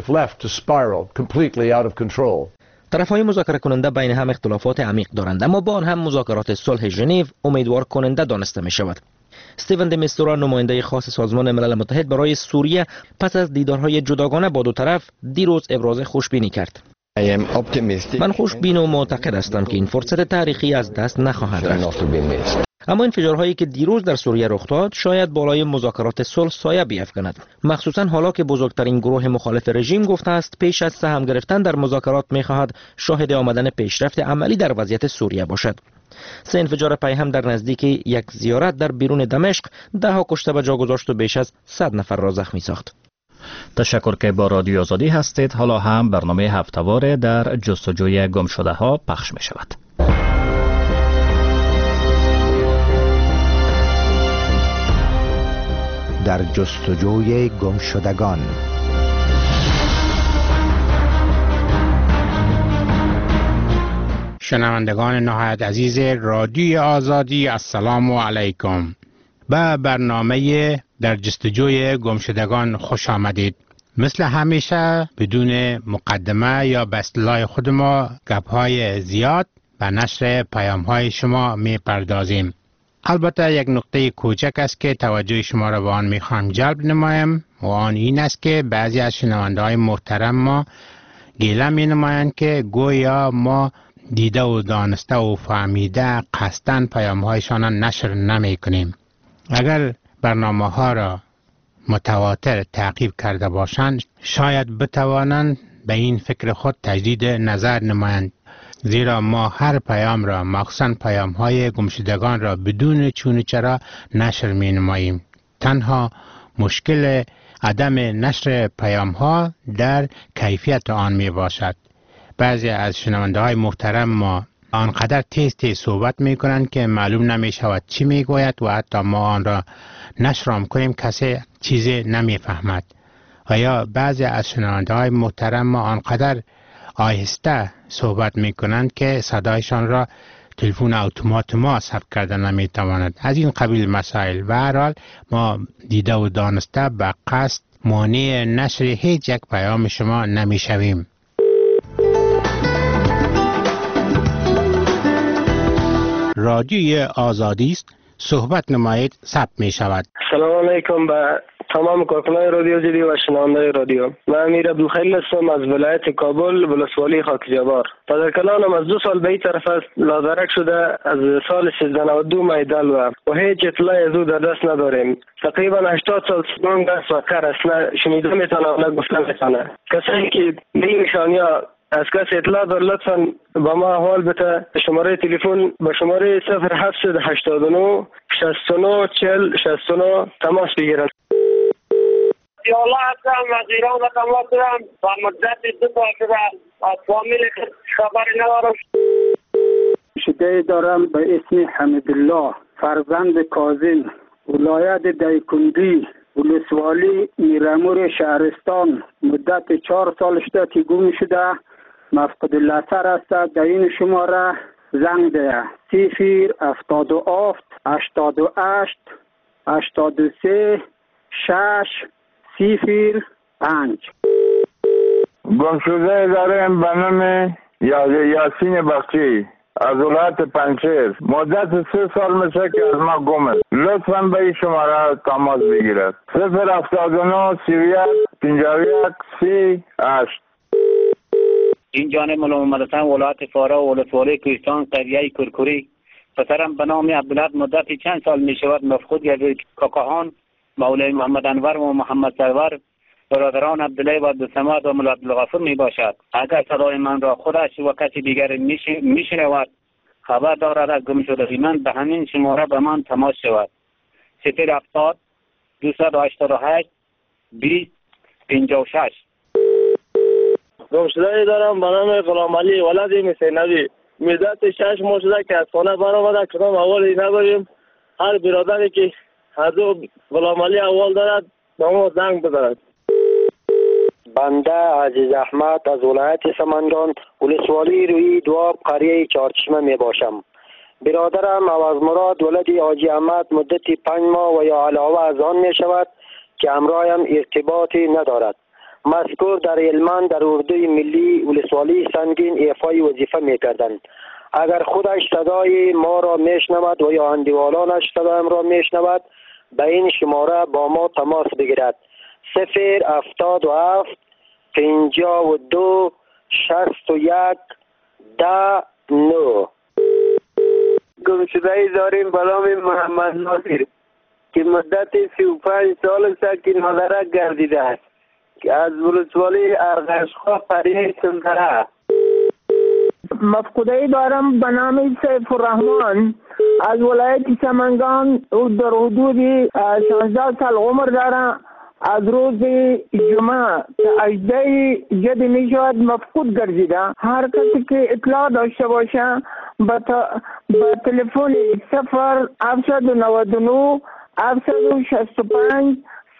طرف‌های مذاکره کننده بین هم اختلافات عمیق دارند، اما با آن هم مذاکرات صلح ژنو امیدوار کننده دانسته می شود. استیون دی مستورا نماینده خاص سازمان ملل متحد برای سوریه پس از دیدارهای جداگانه با دو طرف دیروز ابراز خوشبینی کرد. من خوشبین و معتقد هستم که این فرصت تاریخی از دست نخواهد رفت. اما انفجارهایی که دیروز در سوریه رخ داد شاید بالای مذاکرات صلح سایه بیفکند، مخصوصا حالا که بزرگترین گروه مخالف رژیم گفته است پیش از سهم گرفتن در مذاکرات می‌خواهد شاهد آمدن پیشرفت عملی در وضعیت سوریه باشد. 3 انفجار پیهم در نزدیک یک زیارت در بیرون دمشق 10 کشته به جا گذاشت و بیش از 100 نفر را زخمی ساخت. تشکر که با رادیو آزادی هستید. حالا هم برنامه هفته‌واره در جستجوی گمشده ها پخش می شود. در جستجوی گمشدگان. شنوندگان نهایت عزیز رادیو آزادی، السلام علیکم. به برنامه در جستجوی گمشدگان خوش آمدید. مثل همیشه بدون مقدمه یا به اصطلاح خود ما گپ‌های زیاد به نشر پیام‌های شما می‌پردازیم. البته یک نقطه کوچک است که توجه شما را به آن می‌خواهم جلب نمایم و آن این است که بعضی از شنونده‌های محترم ما گله می‌نمایند که گویا ما دیده و دانسته و فهمیده قصداً پیام‌هایشان را نشر نمی‌کنیم. اگر برنامه‌ها را متواتر تعقیب کرده باشند شاید بتوانند به این فکر خود تجدید نظر نمایند، زیرا ما هر پیام را مخصوصاً پیام‌های گمشدگان را بدون چون چرا نشر می‌نماییم. تنها مشکل عدم نشر پیام‌ها در کیفیت آن میباشد. بعضی از شنونده‌های محترم ما آنقدر تیز صحبت میکنند که معلوم نمیشود چی میگوید و حتی ما آن را نشر کنیم کسی چیزی نمیفهمد. و یا بعضی از شنونده‌های محترم ما آنقدر آهسته صحبت میکنند که صدایشان را تلفن اتومات ما ثبت کرده نمیتواند. از این قبیل مسائل. و هر حال ما دیده و دانسته به قصد مانع نشر هیچ یک پیام شما نمیشویم. رادیوی آزادی است، صحبت نمایید، ثبت می شود. سلام علیکم به تمام کارکنان رادیو آزادی و شنوندگان رادیو. من امیر عبدالخلیل هستم از ولایت کابل، ولسوالی خاک جبار. پدرکلانم از 2 سال به این طرف است لادرک شده، از سال 1392 میدل و هیچ اطلاعی از او در دست نداریم. تقریبا 80 سال سنون دست و کار است، نه شنیده میتونه نه گفته میتونه. کسایی که میشان یا از کسی اطلاع دار لطفاً با ما احوال بده. شماره تلفن به شماره 0789 69 40 69 تماس بگیرند. یالا هستم از ایران و تماس دارم و مدت 2 سال شده از فامیل خبری ندارم. شده دارم به اسم حمیدالله فرزند کاظم، ولایت دایکنډي، ولسوالی میرامور شهرستان. مدت 4 سال شده که گم شده، مفقود الاثر است. در این شماره زنگ ده 077 88 83 6 05. گم شده داریم به نام یاسین بخشی از ولایت پنجشیر. مدت 3 سال میشه که از ما گم است. لطفاً به این شماره تماس بگیرد. 079 31 51 38. این جانب مولا محمد حسن ولایت فارا و ولسوالی کوهستان قریه کرکوری. پسرم به نام عبدالله مدت چند سال می شود مفقود گردید. کاکاهان مولای محمد انور و محمد سرور برادران عبدالله و عبدالصمد و مولا عبدالغفور می باشد. اگر صدای من را خودش و کسی دیگر می شنود خبر دارد از گم شدگی من به همین شماره به من تماس شود. 070 288 20 56. گمشده دارم به نام غلام علی ولد مسینوی. مدت 6 ماه شده که از خانه برآمده، کدام احوالی نداریم. هر برادری که از غلام علی احوال دارد به ما زنگ بزند. بنده عزیز احمد از ولایت سمنگان، ولسوالی روی دواب قریه چهارچشمه می باشم. برادرم عوض مراد ولد حاجی احمد مدت 5 ماه و یا علاوه از آن می شود که همراهم ارتباطی ندارد. مذکور در هلمند در اردوی ملی ولسوالی سنگین ایفای وظیفه می کردند. اگر خودش صدای ما را میشنود و یا اندیوالانش صدایم را میشنود به این شماره با ما تماس بگیرد. 077 52 61 10 9. گمشده‌ای داریم به نام محمد ناصر که مدت 35 سال است که نادرک گردیده است که از ولسوالی ارغشخواه قریه سندره. مفقوده‌ای دارم به نام سیف الرحمن از ولایت سمنگان او در حدود 16 سال عمر داره. از روز جمعه که 18 جدی می شود مفقود گردیده. هر کسی که اطلاع داشته باشه با تلفن 0799 765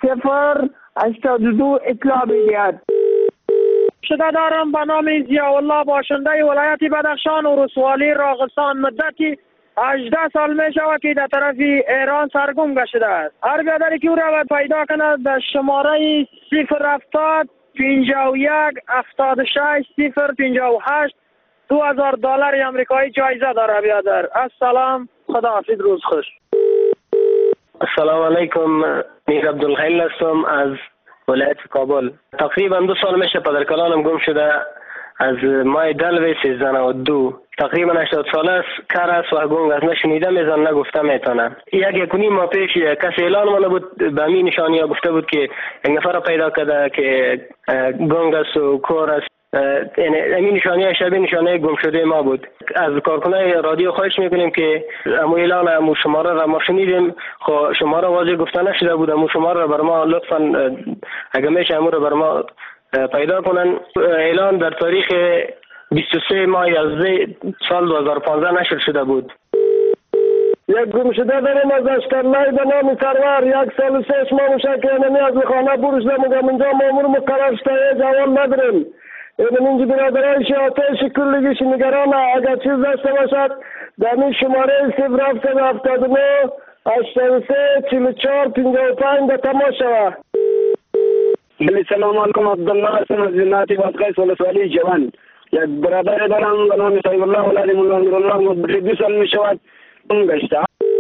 082 اطلاع بدهد. شده دارم به نام ضیاءالله باشنده ولایت بدخشان و ولسوالی راغستان مدتی 18 سال می شود که در طرف ایران سرگم گشته است. هر بیادری که او را پیدا کند در شماره 070 51 76 058 $2000 امریکایی جایزه داره بیادر. السلام، خداحافظ، روز خوش. السلام علیکم، میر عبدالخیل هستم از ولایت کابل. تقریبا 2 سال میشه پدرکلانم گم شده. از ماه دلو 1392 تقریبا 80 ساله است، کار است و گنگ است، نشنیده میزن نگفته میتونه. یک ماه پیش کسی اعلان مانده بود به همین نشانی ها گفته بود که یک نفر را پیدا کرده که گنگ است و کور است. این نشانی ها شبیه نشانی گم شده ما بود. از کارکنای رادیو خواهش میکنیم که امو اعلان امو شماره را ما شنیدیم، خب شماره واضح گفته نشده بود. امو شماره را بر ما لطفا اگر میشه امو را بر ما پیدا کنن. اعلان در تاریخ 23 ماه 11 سال 2015 نشر شده بود. یک گم شده داریم از اشکرلای به نام سرور. 1 سال و 6 ماه میشه که اینمی از خانه برشده میگم اینجا مامور مقرر شده جوان نداریم. اینجا برادرانش آتش کلگیش نگران اگر چیز داشته باشد در این شماره 0779 83 44 55 به تماس شود. سلام علیکم، عبدالله هستم از ولایت بادغیس ولسوالی جوان. یک برادر دارم به نام طیب الله ولد مولا نورالله مدت 2 سال می شود گشته.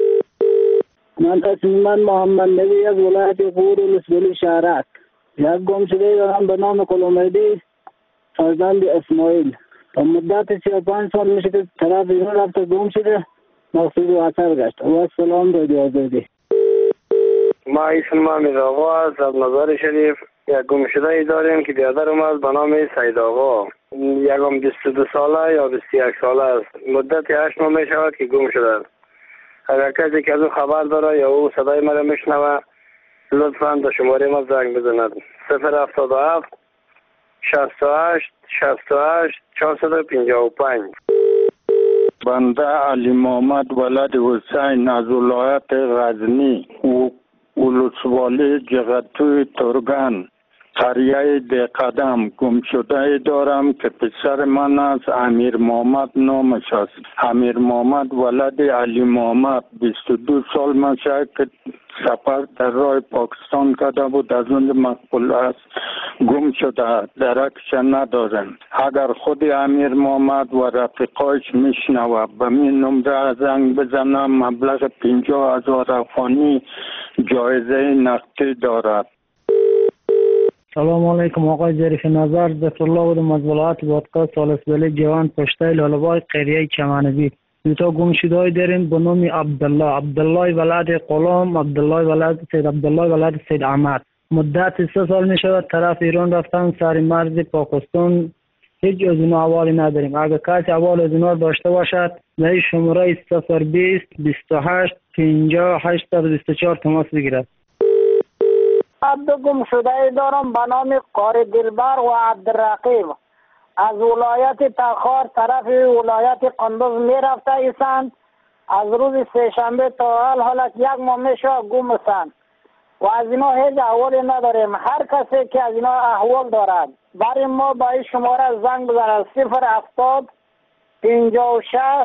من محمد نبی از ولایت غور ولسوالی شهرک. یک گم شده دارم به نام کلومیدی فرزند اسماعیل. تا مدت 35 سال میشه که طرف ایران رفته گم شده، مقصود و اثر گشت. و سلام رادیو آزادی. ما اسم محمد آقا از مزار شریف. یک گم شده ای داریم که بیادرم از به نام سید آقا. یکم 22 ساله یا 21 ساله است. مدت 8 ماه می شود که گم شده. اگر کسی که از او خبر داره یا او صدای مرا میشنوه لطفاً به شماره ما زنگ بزند. 077 68 68 455. بنده علی محمد ولد حسین از ولایت غزنی و ولسوالی جغتوی ترگان قریه دقدم گم شده دارم که پسر من از امیر محمد نامش است. امیر محمد ولد علی محمد 22 سال میشه که سفر در راه پاکستان کرده بود، از اون مقبول است گم شده، درکش ندارم. اگر خود امیر محمد و رفیقایش میشنوه به min نمره زنگ بزنم. مبلغ 50,000 افغانی جایزه نقدی دارد. سلام علیکم آقای ظریف نظر، ذکر الله بودم از ولایت بادغیس ولسوالی جوان پشته لاله‌بای قریه چمنوی. تا گم شده داریم به نام عبدالله ولد غلام، سید عبدالله ولد سید احمد. مدت 3 سال می شود طرف ایران رفتن سر مرز پاکستان. هیچ از اینا حوالی نداریم. اگر کسی حوال از اینا داشته باشد در شماره 020 28 50 824 تماس بگیرد. عبد گم شده دارم به نام قاری دلبر و عبدالرقیب از ولایت تخار طرف ولایت قندوز می رفته ایسند. از روز سه‌شنبه تا حالت 1 ماه می شود گم هستند و از اینا هیچ احوالی نداریم. هر کسی که از اینا احوال دارد برای ما با این شماره زنگ بزند. 070 56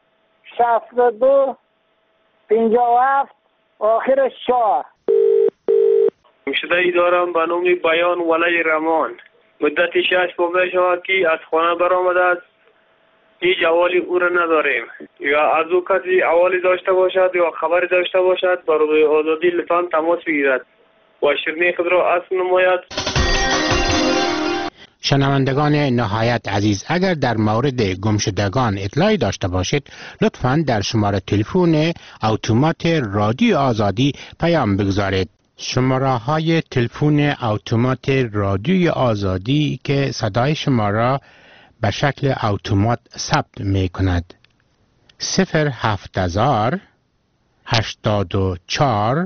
62 57 آخرش 4. گمشده ای دارم به نام بیان ولی رمان. مدت 6 ماه می شود که از خانه برآمده است. هیچ احوالی او را نداریم. یا از او کسی احوالی داشته باشد یا خبری داشته باشد بر رادیو آزادی لطفاً تماس بگیرد و شیرینی خود را اصل نماید. شنوندگان نهایت عزیز، اگر در مورد گمشدگان اطلاعی داشته باشید لطفاً در شماره تلفن اتومات رادیو آزادی پیام بگذارید. شماره های تلفن اتومات رادیوی آزادی که صدای شما را به شکل اتومات ثبت می کند: 07000 84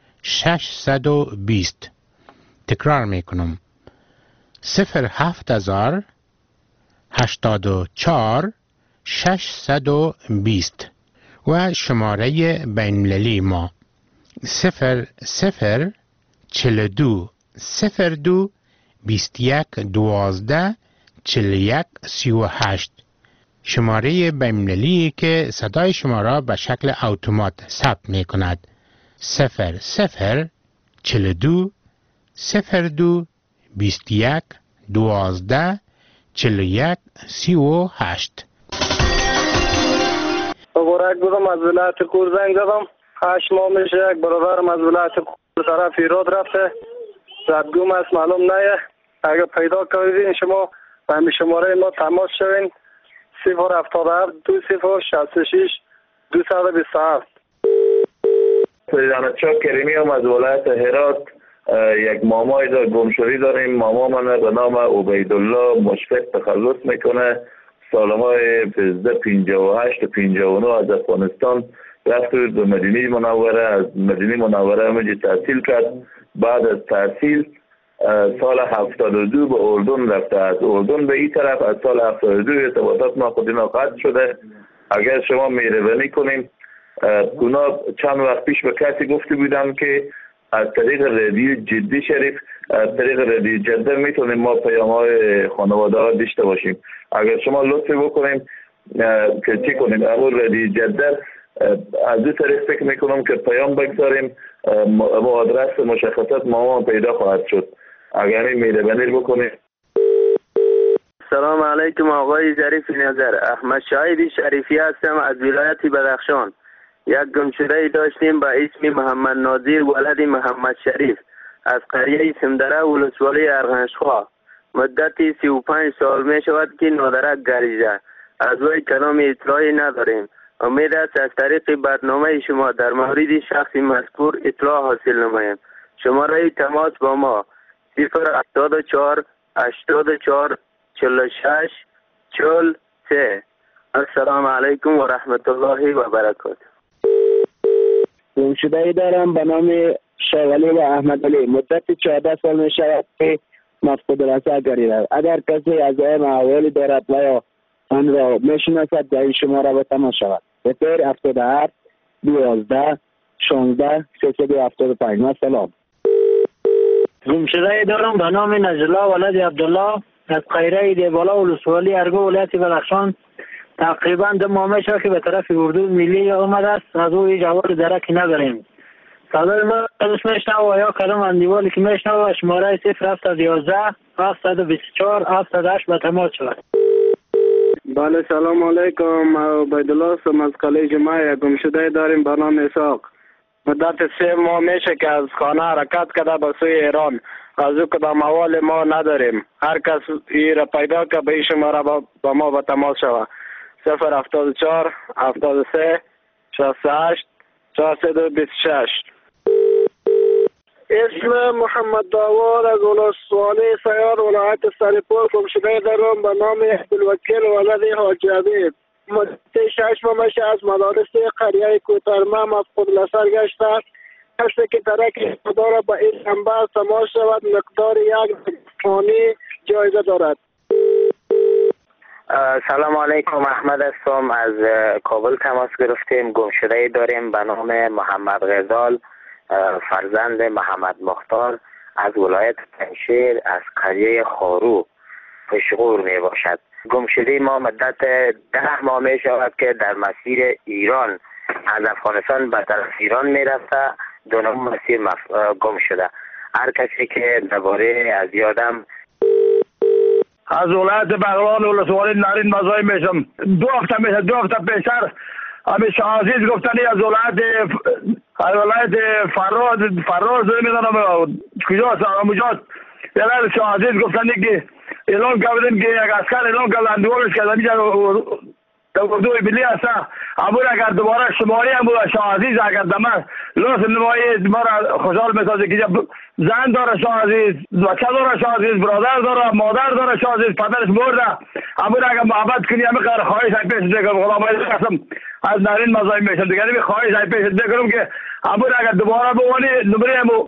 620. تکرار می کنم: 07000 84 620 و شماره بین‌المللی ما 0042 02 21 12 41 38. شماره بین‌المللی که صدای شما را به شکل اتومات ثبت می کند: 0042 02 21 12 41 38. مبارک بودم. از ولایت کور زنگ زدم. 8 ماه میشه یک برادرم از ولایت کور طرف ایراد رفته، زدگم است، معلوم نه. اگر پیدا کردین شما به همین شماره ما تماس شوین: 077 20 66 227. سیدانتشاه کریمی هم از ولایت هرات یک مامای گمشدگی داریم. ماما من به نام عبیدالله مشفق تخلص میکنه. سالهای 58 و 59 از افغانستان رفت به مدینه منوره. از مدینه منوره همونجا تحصیل کرد. بعد از تحصیل سال 72 به اردن رفته. از اردن به این طرف از سال 72 ارتباطات ما خود اینا قطع شده. اگر شما مهربانی کنیم، اونا چند وقت پیش به کسی گفته بودم که از طریق رادیو جدی شریف، از طریق رادیو جده میتونیم ما پیام های خانواده ها داشته باشیم. اگر شما لطفی بکنیم که چی کنیم، اول رادیو جده از دو طریق فکر میکنم که پیام بگذاریم، آدرس مشخصات ما پیدا خواهد شد. اگر این مهربانی بکنیم. سلام علیکم آقای ظریف نظر. احمد شاهدی شریفی هستم از ولایت بدخشان. یک گمشده داشتیم به اسم محمد ناظر ولد محمد شریف از قریه سمدره ولسوالی ارغنشخواه. مدتی 35 سال می شود که نادرک گریزه. از وی کلام اطلاعی نداریم. امید است از طریق برنامه شما در مورد شخص مذکور اطلاع حاصل نماییم. شماره تماس با ما 074 84 46 43. السلام علیکم و رحمت الله و برکاته. گمشده‌ای دارم به نام شاولی و احمد علی. مدت 14 سال می شود که مفقود رسا گریده. اگر کسی از این احوالی دارد و یا آن را میشناسد در این شماره به تماس شود: 077 12 16 375. سلام. گمشده‌ای دارم به نام نجلا ولد عبدالله از قریه دیبالا ولسوالی ارگو ولایت بدخشان. تقریبا 2 ماه میشه که به طرف اردو ملی آمده است. از او جواب درکی نداریم. صدای ما ازش میشنوه و یا کلام اندیوالی که میشنوه شماره 0711 724 708 به تماس شود. بله سلام علیکم. عبیدالله هستم از قلعه جمعه. گمشده داریم به نام اسحاق. مدت 3 ماه میشه که از خانه حرکت کرده به سوی ایران. از او کدام احوال ما نداریم. هر کس ای را پیدا که به این شماره با ما به تماس شود: 074 73 68 426. اسم محمد داوود از ولسوالی سیار ولایت سرپور. گمشده دارم به نام عبدالوکیل ولد حاجی عبید. مدت 6 ماه میشه از مدارس قریه کوترمه مفقود لسر گشته. کسی که ترک خدا را به این منبع تماس شود مقدار 1 فانی جایزه دارد. سلام علیکم. احمد هستم از کابل تماس گرفتیم. گمشده داریم به نام محمد غزال فرزند محمد مختار از ولایت پنشیر از قریه خارو پشغور می باشد. گمشده ما مدت 10 ماه می شود که در مسیر ایران از افغانستان به طرف ایران می رفته. 2 مسیر گم شده. هر کسی که درباره از یادم از ولایت بغلان ولسوالی نارین مزای میشم. 2 هفته پیشتر همین شاه عزیز گفتنی از ولایت فراز نمیدونم کجاست، همونجا ولایت شاه عزیز گفتنی که اعلان کردن که یک اسکر اعلان کرد اندوالش که در اردوی ملی هست. امور اگر دوباره شماری هم بود شاه عزیز اگر دمه لطف نمایی ما را خوشحال میسازه که زن داره شاه عزیز، بچه داره شاه عزیز، برادر داره، مادر داره شاه عزیز، پدرش مرده. امور اگر محبت کنی همه قرار خواهش های پیش دیگرم غلام علی قسم از نارین مزایم میشم دیگر نمی خواهش های پیش دیگرم که امور اگر دوباره بوانی نمره همو.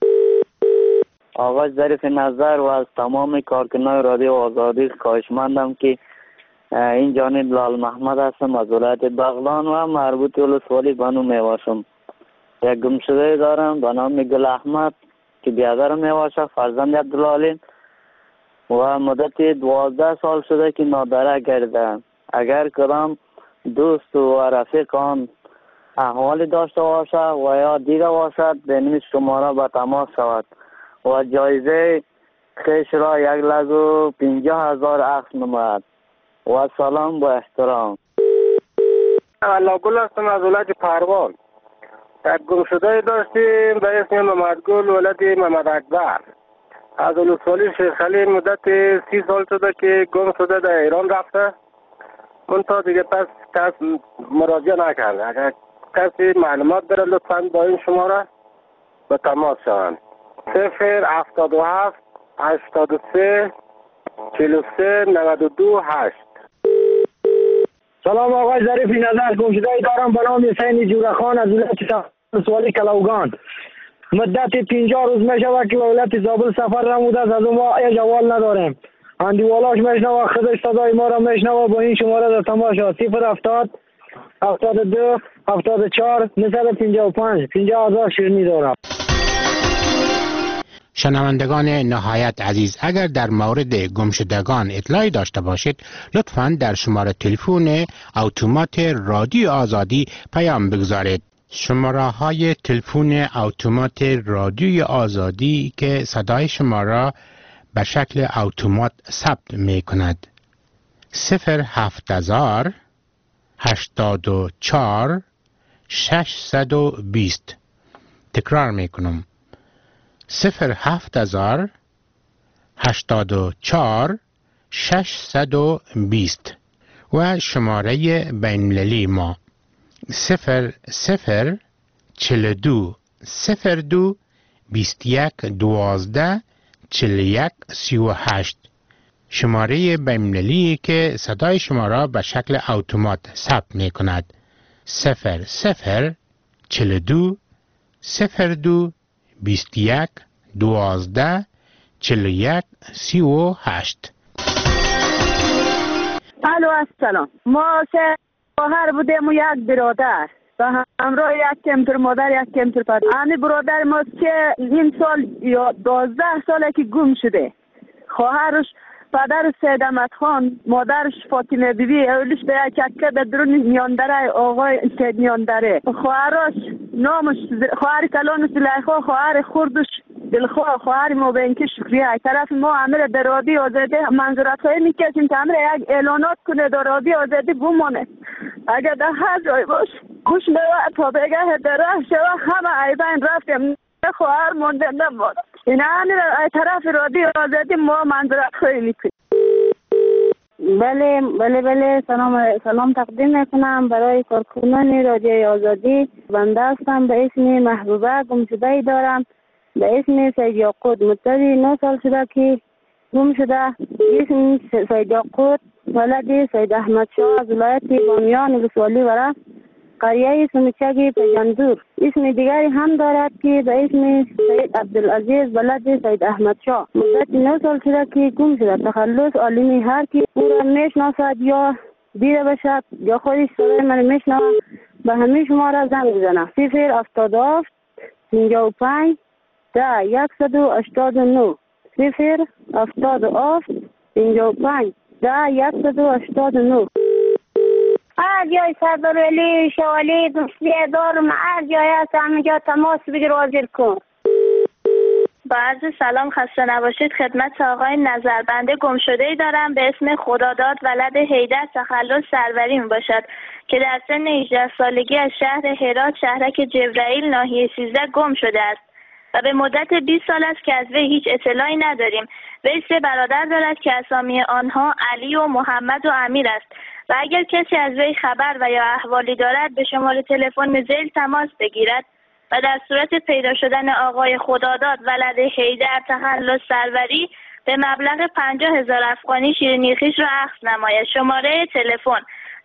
آقای ظریف نظر و از تمام کارکنان رادیو آزادی خواهشمندم که این جانب لال محمد هستم از ولایت بغلان و مربوط ولسوالی بانو میواشم. یک گمشده دارم به نام گل احمد که بیادر میواشه، فرزند عبدالعلیم و مدت 12 سال شده که نادره گرده. اگر کدام دوست و رفیق آن احوالی داشته باشه و یا دیده باشد به نیم شماره به تماس شود و جایزه خیش را 1,50,000 عکس نماید. و سلام با احترام. الله گل هستم از ولایت پروان. یک گمشده داشتیم به اسم محمد گل ولد محمد اکبر از ولسوالی شیخ علی. مدت 30 سال شده که گم شده در ایران رفته. منتها دیگه پس کس مراجعه نکرده. اگر کسی معلومات داره لطفاً با این شماره به تماس شوند. 077 83 43 92 8. سلام آقای ظریف نظر، گمشده دارم به نام حسین جورخان از ولایت ولسوالی کلوگان. مدت 50 روز می شود که به ولایت زابل سفر نموده است، از اون ما هیچ احوال نداریم. اندیوالاش میشنوه، خودش صدای ما را میشنوه. با این شماره در تماس شد 070 72 74 955 50,000 شیرینی دارم. شنوندگان نهایت عزیز، اگر در مورد گمشدگان اطلاعی داشته باشید لطفاً در شماره تلفن اتومات رادیو آزادی پیام بگذارید. شماره های تلفن اتومات رادیو آزادی که صدای شما را به شکل اتومات ثبت می کند: 070 84 620. تکرار می کنم: 070 84 620 و شماره بین‌المللی ما 00 42 02 21 12 41 38. شماره بین‌المللی که صدای شما را به شکل اتومات ثبت می کند: 00 42 02 21 12 41 38. الو السلام. ما سه خواهر بودیم و یک برادر و همراه یک کمتر مادر یک کمتر پدر. همین برادر ما که نیم سال یا 12 ساله که گم شده. خواهرش پدر سید احمد خان، مادرش فاطمه بیبی، اولش به یک چکه در درون میاندره آقای سید میاندره. خواهرش نامش خواهر کلانش زلیخا، خواهر خردش دلخواه، خواهر ما بینکه شکریه. یک طرف ما همه در رادیو آزادی منظورت های میکشیم که همه یک اعلانات کنه در رادیو آزادی بمانه. اگر در هر جای باش گوش نوه تا بگه در راه شوه همه ایبین رفتیم خواهر مونده نماد. این همه طرف رادیو آزادی ما منظورت های میکنیم. بله سلام تقدیم میکنم برای کارکنان رادیوی آزادی. بنده هستم به اسم محبوبه، گمشده دارم به اسم سید یاقوت. مدت 9 سال شده که گم شده. اسم سید یاقوت ولد سید احمد شاه از ولایت بامیان ولسوالی ورا قریه سمیچگی پجندور. اسم دیگری هم دارد که به اسم سید عبدالعزیز ولد سید احمد شاه. مدت 9 سال شده که گم شده. تخلص عالمی هر کی او را میشناسد یا دیده باشد یا خودش صدای من میشنوه به همه شما را زنگ بزنه: 077 55 10 189 077 55 10 189. هر جای سردار علی شوالی دوستی دارم، هر جای هست همینجا تماس بگیر حاضر کن. با عرض سلام، خسته نباشید. خدمت آقای نظربنده گمشده‌ای دارم به اسم خداداد ولد حیدر تخلص سروری می باشد که در سن 18 سالگی از شهر هرات شهرک جبرائیل ناحیه 13 گم شده است. و به مدت 20 سال است که از وی هیچ اطلاعی نداریم. وی 3 برادر دارد که اسامی آنها علی و محمد و امیر است و اگر کسی از وی خبر و یا احوالی دارد به شماره تلفن ذیل تماس بگیرد و در صورت پیدا شدن آقای خداداد ولد حیدر تخلص سروری به مبلغ 50,000 افغانی شیرینی خویش را اخذ نماید. شماره تلفن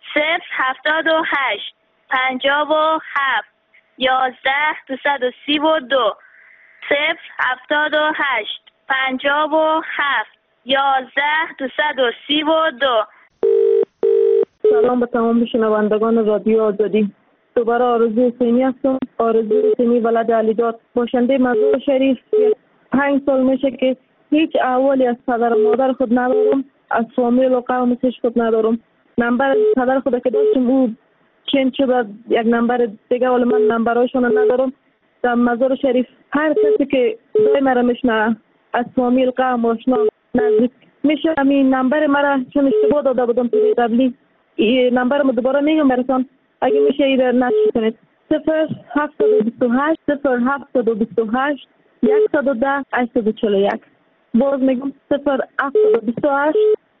078 57 11 232 078 57 11 232. سلام به تمام شنوندگان رادیو آزادی. دوباره آرزو حسینی هستم. آرزو حسینی ولد علیداد، باشنده مزار شریف. 5 سال میشه که هیچ احوالی از پدر و مادر خود ندارم، از فامیل و قوم هیچ خود ندارم. نمبر پدر خود که داشتم او چنج شده، یک نمبر دیگه، ولی من نمبرهاشون ندارم. در مزار شریف هر کسی که دای مرا میشنه از فامیل قوم آشنا نزدیک میشه همین نمبر مرا، چون اشتباه داده بودم توی قبلی، نمبر ما دوباره میگم براتون اگه میشه ایده نشد کنید. 0728 0728 110 841. باز میگم 0728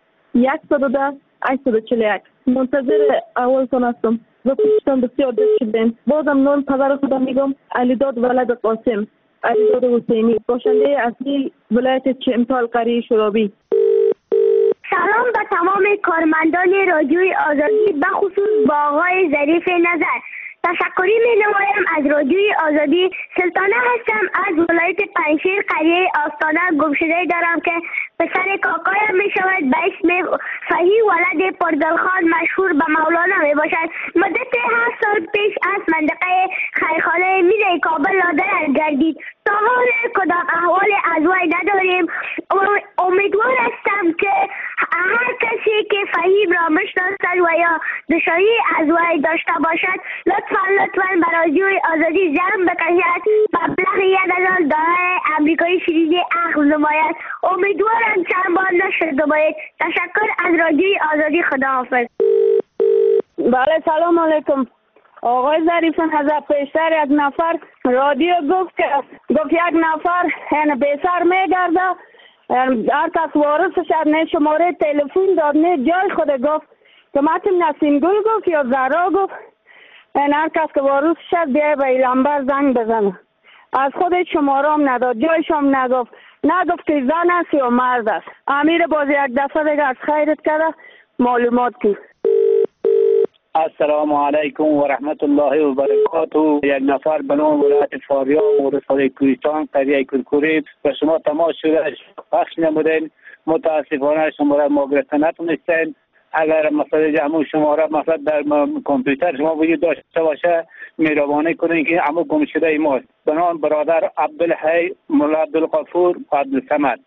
110 841. منتظر اولتون هستم. و پشتم بسیار دست شدیم. بازم نام پدر خودم میگم علیداد ولد قاسم، علیداد حسینی، باشنده اصلی ولایت چمتال قریه شرابی. سلام به تمام کارمندان رادیوی آزادی، به خصوص با آقای ظریف نظر. تشکری می نمایم از رادیوی آزادی. سلطانه هستم از ولایت پنجشیر قریه آستانه. گمشده دارم که پسر کاکایم می شود به اسم فهی ولد پردلخان، مشهور به مولانا می باشد. مدت 7 سال پیش از منطقه خیرخانه میره کابل لادر گردید. تا حال کدام احوال از وی نداریم. امیدوار هستم که هر کسی که فهیم را میشناسد و یا دشایی از وی داشته باشد لطفاً به رادیوی آزادی زنگ بکشد، مبلغ 1,000 دلار امریکایی شیرینی اخذ نماید. امیدوارم چند بار نشد نماید. تشکر از رادیوی آزادی. خداحافظ. بله سلام علیکم. آقای ظریف نظر، پیشتر یک نفر رادیو گفت یک نفر به سر میگرده، هر کس وارث شد نه شماره تلفن داد نه جای خود گفت که متن نسیم گل گفت یا زهرا گفت. هر کس که وارث شد بیای به لمبر زنگ بزنه. از خود شماره هم نداد، جایش هم نگفت که زن است یا مرد است. امیر باز یک دفعه دیگه از خیرت کرده معلومات کی. السلام علیکم و رحمت الله و برکاته. یک نفر به نام ولایت فاریاب و ولسوالی کوهستان قریه کرکوری به شما تماس شده پخش نمودین. متاسفانه شماره ما گرفته نتونستین. اگر مثلا جمع شماره مثلا در کامپیوتر شما وجود داشته باشه مهربانی کنین که عمو گم شده ماست. به نام برادر عبدالحی مولا عبدالغفور و عبدالصمد.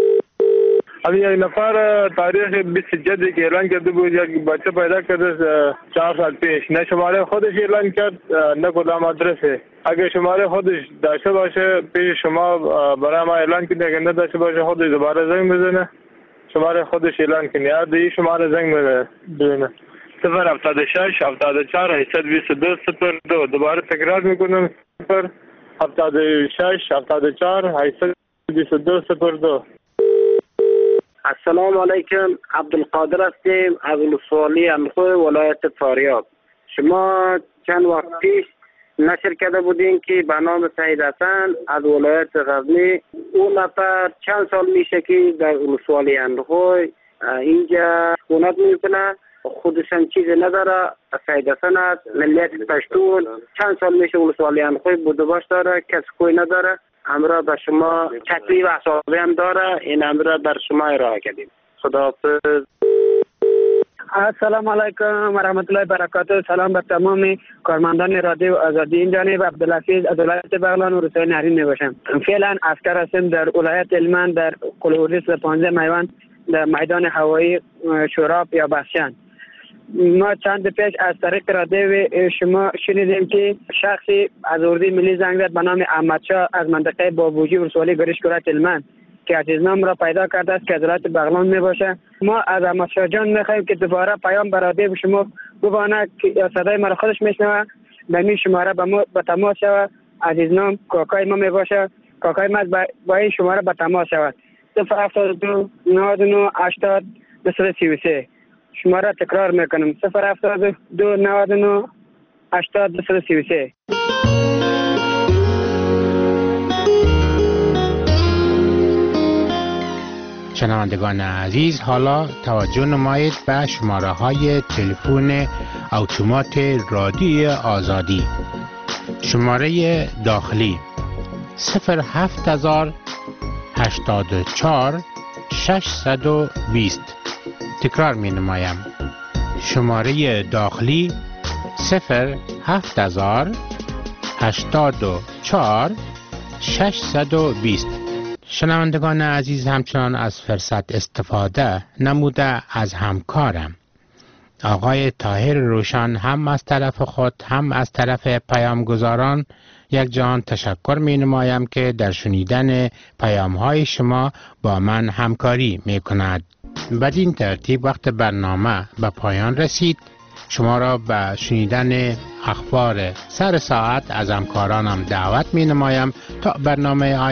یک نفر تاریخ 20 جدی که اعلان کرده بود یک بچه پیدا کرده 4 سال پیش. نه شماره خودش اعلان کرد نه کدام آدرسه. اگه شماره خودش داشته باشه پیش شما برای ما اعلان کنه، اگه نداشته باشه خودش دوباره زنگ بزنه شماره خودش اعلان کنه یا دیگه شماره زنگ بزنه 076 74 822 02. دوباره تکرار میکنم 076 74 822 02. السلام علیکم. عبدالقادر هستیم از ولسوالی اندخوی ولایت فاریاب. شما چند وقت پیش نشر کرده بودین که به نام سعید حسن از ولایت غزنی، اون نفر چند سال میشه که در ولسوالی اندخوی اینجا سکونت میکنه، خودشان چیزی نداره. سعید حسن است، ملیت پشتون، چند سال میشه ولسوالی اندخوی بوده باش داره، کس کوی نداره. امرا به شما تکلیف احسابی هم داره، این امرا بر شما ارائه کردیم. خداحافظ. السلام علیکم و رحمت الله برکاته. سلام به تمام کارمندان رادیو آزادی. این جانب عبدالحفیظ از ولایت بغلان و روستای نهرین میباشم. فعلا عسکر هستم در ولایت هلمند در قلعه‌اردیس 15 میوان در میدان هوایی شوراب یا بخشان. ما چند پیش از طریق رادیو شما شنیدیم که شخصی از اردی ملی زنگ زد به نام احمدشاه از منطقه بابوجی ولسوالی گریشکورات هلمند که عزیزنام را پیدا کرده است که از ولایت بغلان میباشه. ما از احمدشاه جان میخوایم که دوباره پیام به رادیو شما ببانه که صدای ما را خودش میشنوه، به این شماره به ما به تماس شوه. عزیزنام کاکای ما میباشه کاکای من با این شماره به تماس شود 072 99 80 233. شماره تکرار میکنم 072 99 80 233. شنوندگان عزیز، حالا توجه نمایید به شماره های تلفن اتومات رادیوی آزادی. شماره داخلی 07000 84 620. تکرار می نمایم. شماره داخلی 07000 84 620. شنوندگان عزیز، همچنان از فرصت استفاده نموده از همکارم آقای طاهر روشن هم از طرف خود هم از طرف پیامگزاران یک جهان تشکر می نمایم که در شنیدن پیام های شما با من همکاری می کند. بدین ترتیب وقت برنامه به پایان رسید. شما را به شنیدن اخبار سر ساعت از همکارانم دعوت می نمایم تا برنامه